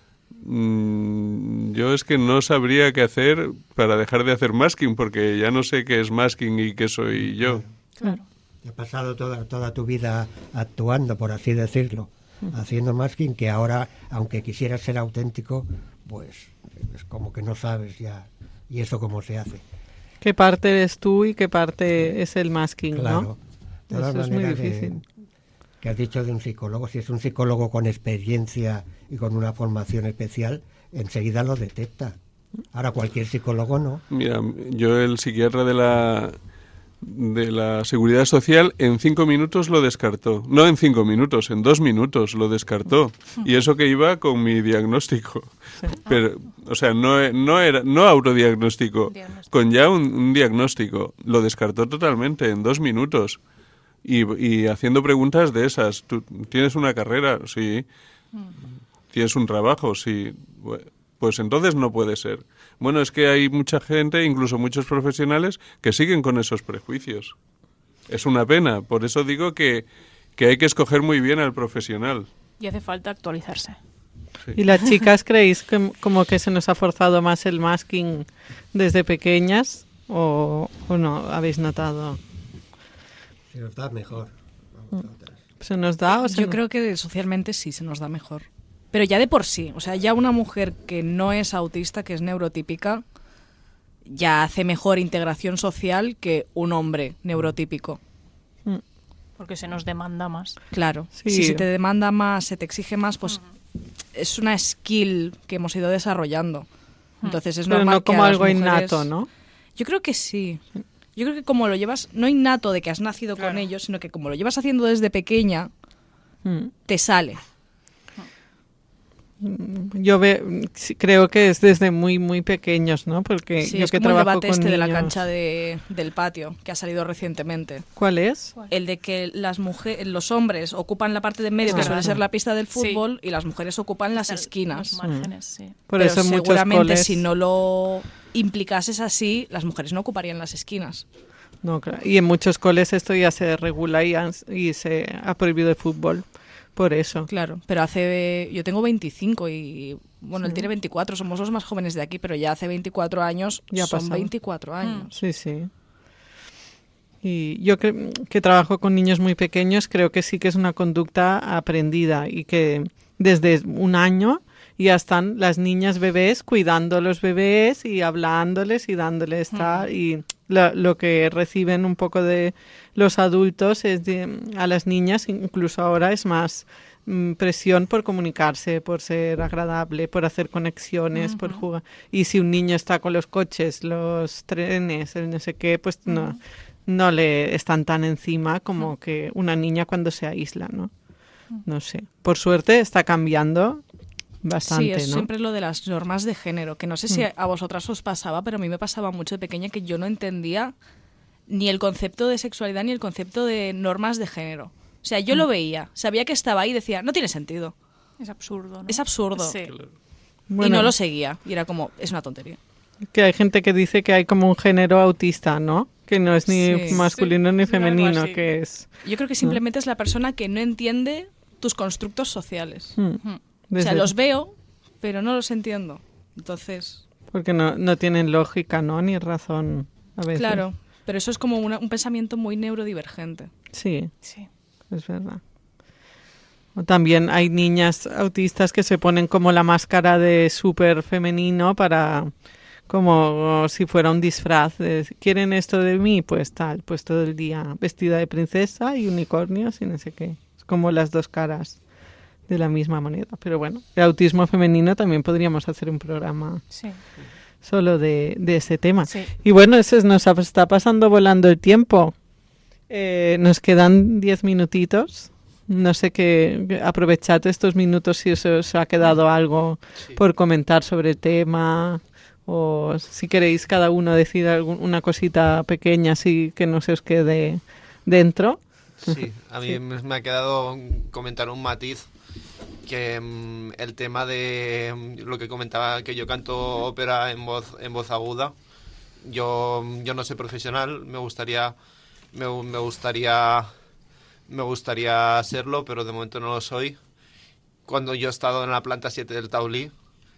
mmm, yo es que no sabría qué hacer para dejar de hacer masking, porque ya no sé qué es masking y qué soy yo. Claro. Te has pasado toda, toda tu vida actuando, por así decirlo, haciendo masking, que ahora, aunque quisieras ser auténtico, pues es como que no sabes ya, y eso cómo se hace. ¿Qué parte eres tú y qué parte es el masking, Claro. no? De todas Eso es muy maneras, difícil. eh, que has dicho de un psicólogo, si es un psicólogo con experiencia y con una formación especial, enseguida lo detecta. Ahora cualquier psicólogo no. Mira, yo el psiquiatra de la de la Seguridad Social en cinco minutos lo descartó. No en cinco minutos, en dos minutos lo descartó. Y eso que iba con mi diagnóstico. Sí. Pero, o sea, no, no era no autodiagnóstico, Diagnóstico. con ya un, un diagnóstico. Lo descartó totalmente en dos minutos. Y, y haciendo preguntas de esas. ¿Tú tienes una carrera? Sí. ¿Tienes un trabajo? Sí. Bueno, pues entonces no puede ser. Bueno, es que hay mucha gente, incluso muchos profesionales, que siguen con esos prejuicios. Es una pena. Por eso digo que, que hay que escoger muy bien al profesional. Y hace falta actualizarse. Sí. ¿Y las chicas creéis que como que se nos ha forzado más el masking desde pequeñas o, o no? ¿Habéis notado? Se nos da mejor. Vamos a otras. ¿Se nos da o se Yo no? creo que socialmente sí se nos da mejor. Pero ya de por sí, o sea, ya una mujer que no es autista, que es neurotípica, ya hace mejor integración social que un hombre neurotípico. Porque se nos demanda más. Claro, Sí. si se te demanda más, se te exige más, pues es una skill que hemos ido desarrollando. Entonces es Pero normal no que como a las algo mujeres- innato, ¿no? Yo creo que sí. Yo creo que como lo llevas, no innato de que has nacido con ello, sino que como lo llevas haciendo desde pequeña, Mm. te sale. Yo ve, sí, creo que es desde muy, muy pequeños, ¿no? Porque Sí, yo es que como el trabajo debate con este de la niños- cancha de, del patio, que ha salido recientemente. ¿Cuál es? El de que las mujeres, los hombres ocupan la parte de en medio, Es que suele verdad. ser la pista del Sí. fútbol, y las mujeres ocupan las Los esquinas. márgenes, sí. Por Pero eso en muchos seguramente coles... si no lo implicases así, las mujeres no ocuparían las esquinas. No, claro. Y en muchos coles esto ya se regula y, han- y se ha prohibido el fútbol. Por eso. Claro, pero hace... Yo tengo veinticinco y... Bueno, él Sí. tiene veinticuatro, somos los más jóvenes de aquí, pero ya hace veinticuatro años, Ya ha son pasado. veinticuatro años. Sí, sí. Y yo que, que trabajo con niños muy pequeños, creo que sí que es una conducta aprendida y que desde un año ya están las niñas bebés cuidando a los bebés y hablándoles y dándoles tal. Y lo, lo que reciben un poco de los adultos es de, a las niñas, incluso ahora es más mm, presión por comunicarse, por ser agradable, por hacer conexiones, por jugar. Y si un niño está con los coches, los trenes, el no sé qué, pues no, no le están tan encima como que una niña cuando se aísla, ¿no? No sé. Por suerte está cambiando bastante, Sí, es ¿no? siempre lo de las normas de género, que no sé si a vosotras os pasaba, pero a mí me pasaba mucho de pequeña que yo no entendía ni el concepto de sexualidad ni el concepto de normas de género. O sea, yo lo veía, sabía que estaba ahí y decía, no tiene sentido, Es absurdo, ¿no? es absurdo. Sí. Y Bueno, no lo seguía, y era como, es una tontería. que hay gente que dice que hay como un género autista, ¿no? Que no es ni Sí. masculino Sí, ni es algo femenino, así. que es... Yo creo que simplemente es la persona que no entiende tus constructos sociales. mm, O sea, desde- los veo, pero no los entiendo. Entonces, Porque no, no tienen lógica, ¿no? Ni razón a veces. claro, pero eso es como una- un pensamiento muy neurodivergente. Sí, Sí. es verdad. O también hay niñas autistas que se ponen como la máscara de súper femenino para... como si fuera un disfraz. De, ¿quieren esto de mí? Pues tal, pues todo el día vestida de princesa y unicornios y no sé qué. Es como las dos caras de la misma moneda. Pero bueno, el autismo femenino también podríamos hacer un programa Sí. solo de, de ese tema. Sí. Y bueno, eso es- nos está pasando volando el tiempo. Eh, nos quedan diez minutitos. No sé qué, aprovechad estos minutos si os, os ha quedado algo Sí. por comentar sobre el tema o si queréis cada uno decir algún- una cosita pequeña así que no se os quede dentro. Sí, a mí me me ha quedado comentar un matiz que mm, el tema de mm, lo que comentaba, que yo canto ópera en voz en voz aguda. Yo yo no soy profesional, me gustaría me, me gustaría me gustaría serlo, pero de momento no lo soy. Cuando yo he estado en la planta siete del Taulí,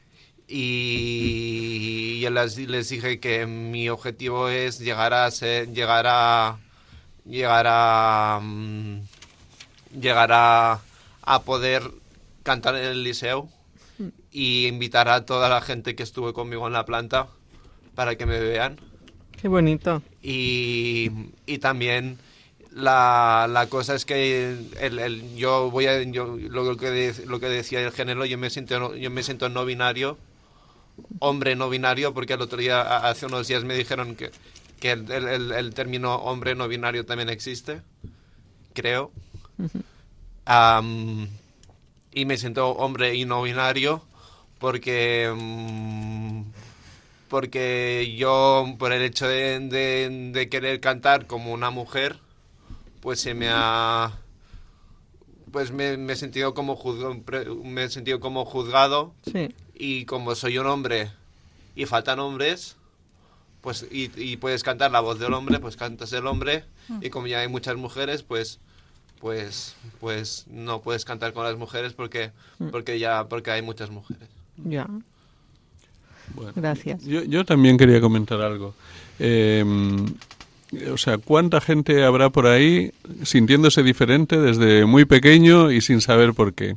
y yo les, les dije que mi objetivo es llegar a ser, llegar a llegar a um, llegar a, a poder cantar en el liceo y invitar a toda la gente que estuvo conmigo en la planta para que me vean. Qué bonito. Y, y también la, la cosa es que el, el, yo voy a yo, lo que de, lo que decía el género, yo me siento yo me siento no binario, hombre no binario, porque el otro día, hace unos días me dijeron que, que el, el, el término hombre no binario también existe, creo. Uh-huh. Um, y me siento hombre y no binario porque um, porque yo, por el hecho de, de, de querer cantar como una mujer, pues se me ha pues me, me he sentido como juzgado, me he sentido como juzgado. Sí. Y como soy un hombre y faltan hombres, pues y, y puedes cantar la voz del hombre, pues cantas el hombre. Y como ya hay muchas mujeres, pues pues pues no puedes cantar con las mujeres porque porque ya porque hay muchas mujeres. Ya. Bueno, gracias. Yo, yo también quería comentar algo. Eh, o sea, ¿cuánta gente habrá por ahí sintiéndose diferente desde muy pequeño y sin saber por qué?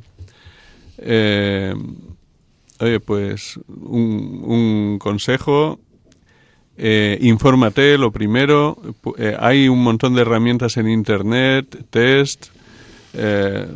Eh, Oye, pues un, un consejo, eh, infórmate lo primero, eh, hay un montón de herramientas en internet, test, eh,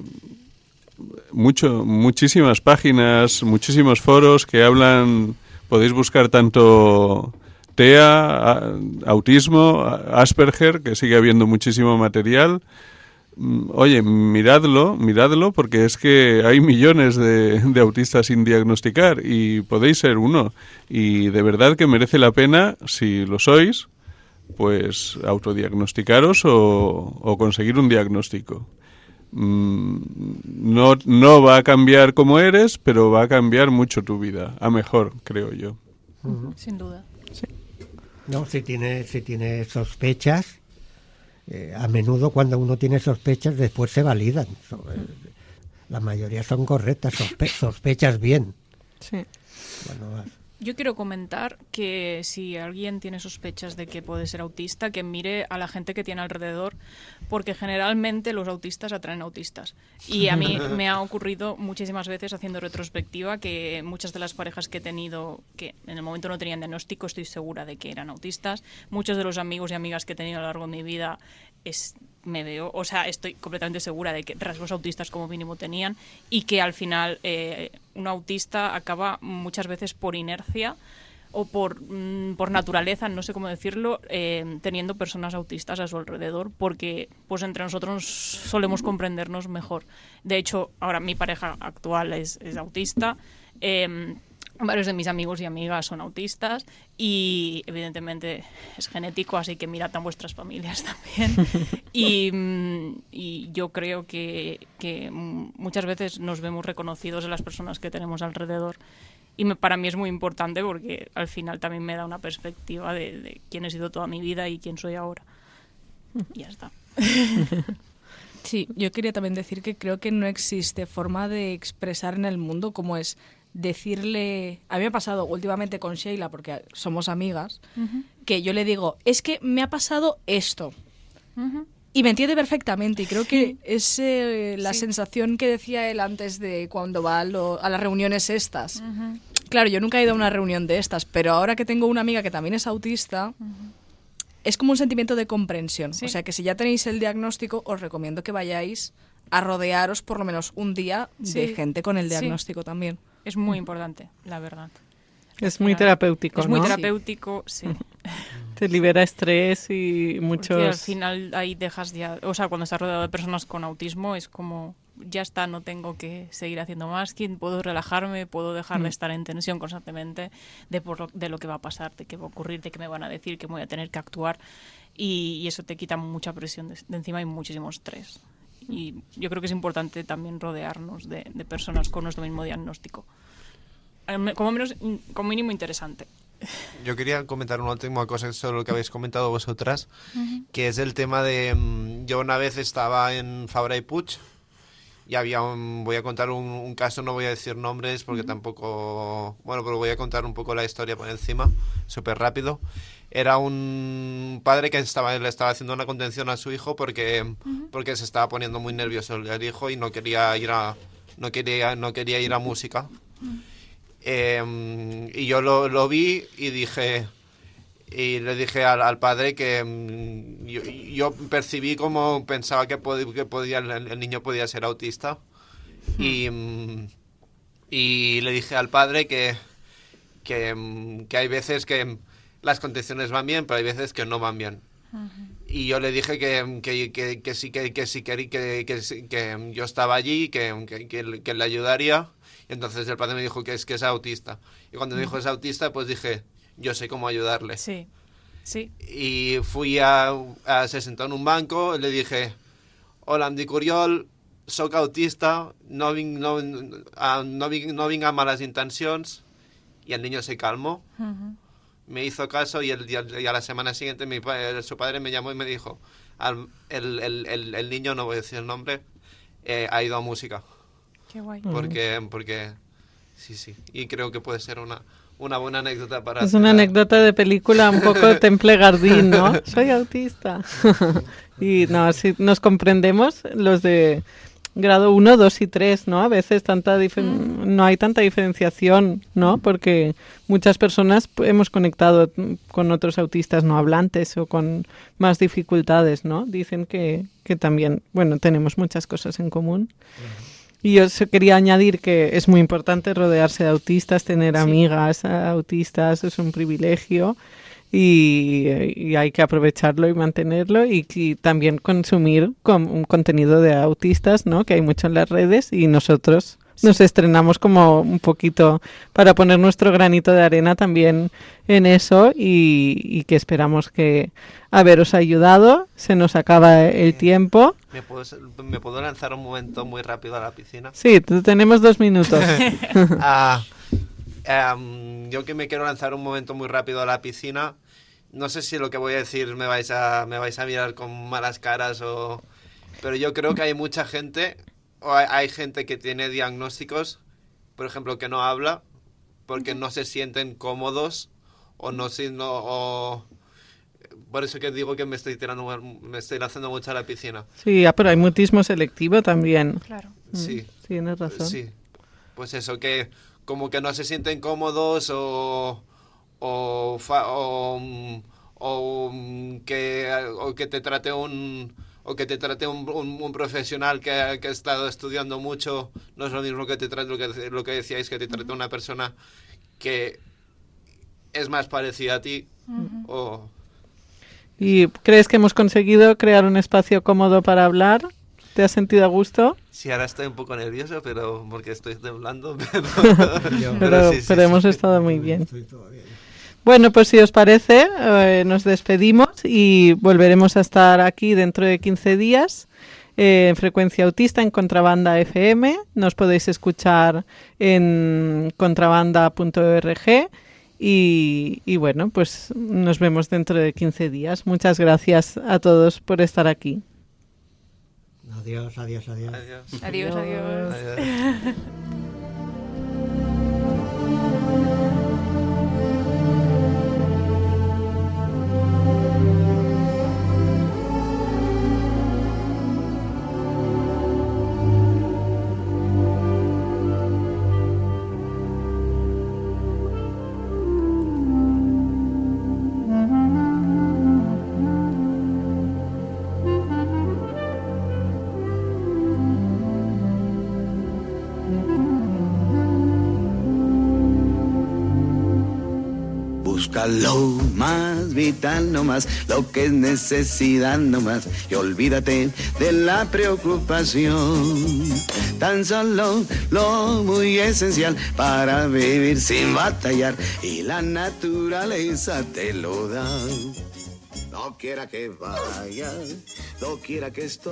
mucho, muchísimas páginas, muchísimos foros que hablan, podéis buscar tanto T E A, autismo, Asperger, que sigue habiendo muchísimo material. Oye, miradlo, miradlo, porque es que hay millones de, de autistas sin diagnosticar y podéis ser uno. Y de verdad que merece la pena, si lo sois, pues autodiagnosticaros o, o conseguir un diagnóstico. No, no va a cambiar como eres, pero va a cambiar mucho tu vida, a mejor, creo yo. Uh-huh. Sin duda. Sí. No, si tiene, si tiene sospechas, Eh, a menudo cuando uno tiene sospechas después se validan. So, eh, la mayoría son correctas, sospe sospechas bien. Sí. Bueno, yo quiero comentar que si alguien tiene sospechas de que puede ser autista, que mire a la gente que tiene alrededor, porque generalmente los autistas atraen autistas. Y a mí me ha ocurrido muchísimas veces haciendo retrospectiva que muchas de las parejas que he tenido, que en el momento no tenían diagnóstico, estoy segura de que eran autistas. Muchos de los amigos y amigas que he tenido a lo largo de mi vida es... me veo, o sea, estoy completamente segura de que rasgos autistas como mínimo tenían y que al final eh, un autista acaba muchas veces por inercia o por, mm, por naturaleza, no sé cómo decirlo, eh, teniendo personas autistas a su alrededor porque pues entre nosotros solemos comprendernos mejor. De hecho, ahora mi pareja actual es, es autista, eh, varios de mis amigos y amigas son autistas y evidentemente es genético, así que mirad a vuestras familias también. Y, y yo creo que, que muchas veces nos vemos reconocidos en las personas que tenemos alrededor. Y me, para mí es muy importante porque al final también me da una perspectiva de, de quién he sido toda mi vida y quién soy ahora. Y ya está. Sí, yo quería también decir que creo que no existe forma de expresar en el mundo cómo es decirle... A mí me ha pasado últimamente con Sheila, porque somos amigas, uh-huh. que yo le digo, es que me ha pasado esto. Uh-huh. Y me entiende perfectamente. Y creo que es eh, la sí. sensación que decía él antes de cuando va a, lo, a las reuniones estas. Uh-huh. Claro, yo nunca he ido a una reunión de estas, pero ahora que tengo una amiga que también es autista... Uh-huh. Es como un sentimiento de comprensión. Sí. O sea, que si ya tenéis el diagnóstico, os recomiendo que vayáis a rodearos por lo menos un día sí. de gente con el diagnóstico sí. también. Es muy importante, la verdad. Es muy terapéutico, Es ¿no? muy terapéutico, sí. sí. Te libera estrés y muchos... Porque al final ahí dejas ya... O sea, cuando estás rodeado de personas con autismo es como... Ya está, no tengo que seguir haciendo más, puedo relajarme, puedo dejar mm. de estar en tensión constantemente de, por lo, de lo que va a pasar, de qué va a ocurrir, de qué me van a decir, que voy a tener que actuar. Y, y eso te quita mucha presión de, de encima y muchísimo estrés. Y yo creo que es importante también rodearnos de, de personas con nuestro mismo diagnóstico. Como, menos, como mínimo interesante. Yo quería comentar una última cosa sobre lo que habéis comentado vosotras, uh-huh. que es el tema de... Um, yo una vez estaba en Fabra y Puig y había un... Voy a contar un, un caso, no voy a decir nombres porque uh-huh. tampoco... Bueno, pero voy a contar un poco la historia por encima, súper rápido. Era un padre que estaba, le estaba haciendo una contención a su hijo porque, uh-huh. porque se estaba poniendo muy nervioso el hijo y no quería ir a, no quería, no quería ir a música. Uh-huh. Eh, y yo lo, lo vi y dije y le dije al, al padre que um, yo, yo percibí como pensaba que, pod, que podía el, el niño podía ser autista uh-huh. y, um, y le dije al padre que, que, um, que hay veces que las contenciones van bien pero hay veces que no van bien. Uh-huh. Y yo le dije que, que, que, que sí que, que, sí, que, que, que, que yo estaba allí que, que, que, que le ayudaría. Entonces el padre me dijo que es que es autista. Y cuando me dijo que es autista, pues dije, yo sé cómo ayudarle. Sí, sí. Y fui a, a se sentó en un banco, le dije, hola, em dic Oriol, soc autista, no vinc, no, no, vinc, no vinc a malas intencions. Y el niño se calmó, uh-huh. me hizo caso y, el, y a la semana siguiente mi, su padre me llamó y me dijo, al, el, el, el, el niño, no voy a decir el nombre, eh, ha ido a música. Qué guay. Porque, porque, sí, sí. Y creo que puede ser una, una buena anécdota para... Es una anécdota de película un poco Temple Gardín, ¿no? Soy autista. Y no, si nos comprendemos los de grado uno, dos y tres, ¿no? A veces tanta difer- mm. no hay tanta diferenciación, ¿no? Porque muchas personas hemos conectado con otros autistas no hablantes o con más dificultades, ¿no? Dicen que, que también, bueno, tenemos muchas cosas en común. Uh-huh. Y yo quería añadir que es muy importante rodearse de autistas, tener sí. amigas autistas, es un privilegio y, y hay que aprovecharlo y mantenerlo y, y también consumir con, un contenido de autistas, ¿no? Que hay mucho en las redes y nosotros sí. nos estrenamos como un poquito para poner nuestro granito de arena también en eso y, y que esperamos que haberos ayudado. Se nos acaba el tiempo. ¿Me puedo, ¿Me puedo lanzar un momento muy rápido a la piscina? Sí, tenemos dos minutos. ah, um, yo que me quiero lanzar un momento muy rápido a la piscina. No sé si lo que voy a decir me vais a, me vais a mirar con malas caras o... Pero yo creo que hay mucha gente, o hay, hay gente que tiene diagnósticos, por ejemplo, que no habla, porque no se sienten cómodos o no... Si, no o, por eso que digo que me estoy tirando, me estoy lanzando mucho a la piscina. Sí, pero hay mutismo selectivo también. Claro. Sí. Mm, tienes razón. Sí. Pues eso, que como que no se sienten cómodos o o, fa, o, o que o que te trate un o que te trate un, un, un profesional que, que ha estado estudiando mucho. No es lo mismo que te trate lo que lo que decíais, que te trate una persona que es más parecida a ti. Uh-huh. o ¿Y crees que hemos conseguido crear un espacio cómodo para hablar? ¿Te has sentido a gusto? Sí, ahora estoy un poco nervioso, pero porque estoy temblando, pero, pero, pero, sí, sí, pero sí, hemos sí. estado muy bien. Estoy todo bien. Bueno, pues si os parece, eh, nos despedimos y volveremos a estar aquí dentro de quince días eh, en Frecuencia Autista en Contrabanda F M. Nos podéis escuchar en contrabanda punto org. Y, y bueno, pues nos vemos dentro de quince días. Muchas gracias a todos por estar aquí. Adiós, adiós, adiós. Adiós, adiós. adiós. adiós. Busca lo más vital nomás, lo que es necesidad nomás, y olvídate de la preocupación. Tan solo lo muy esencial para vivir sin batallar, y la naturaleza te lo da. No quiera que vaya, no quiera que esto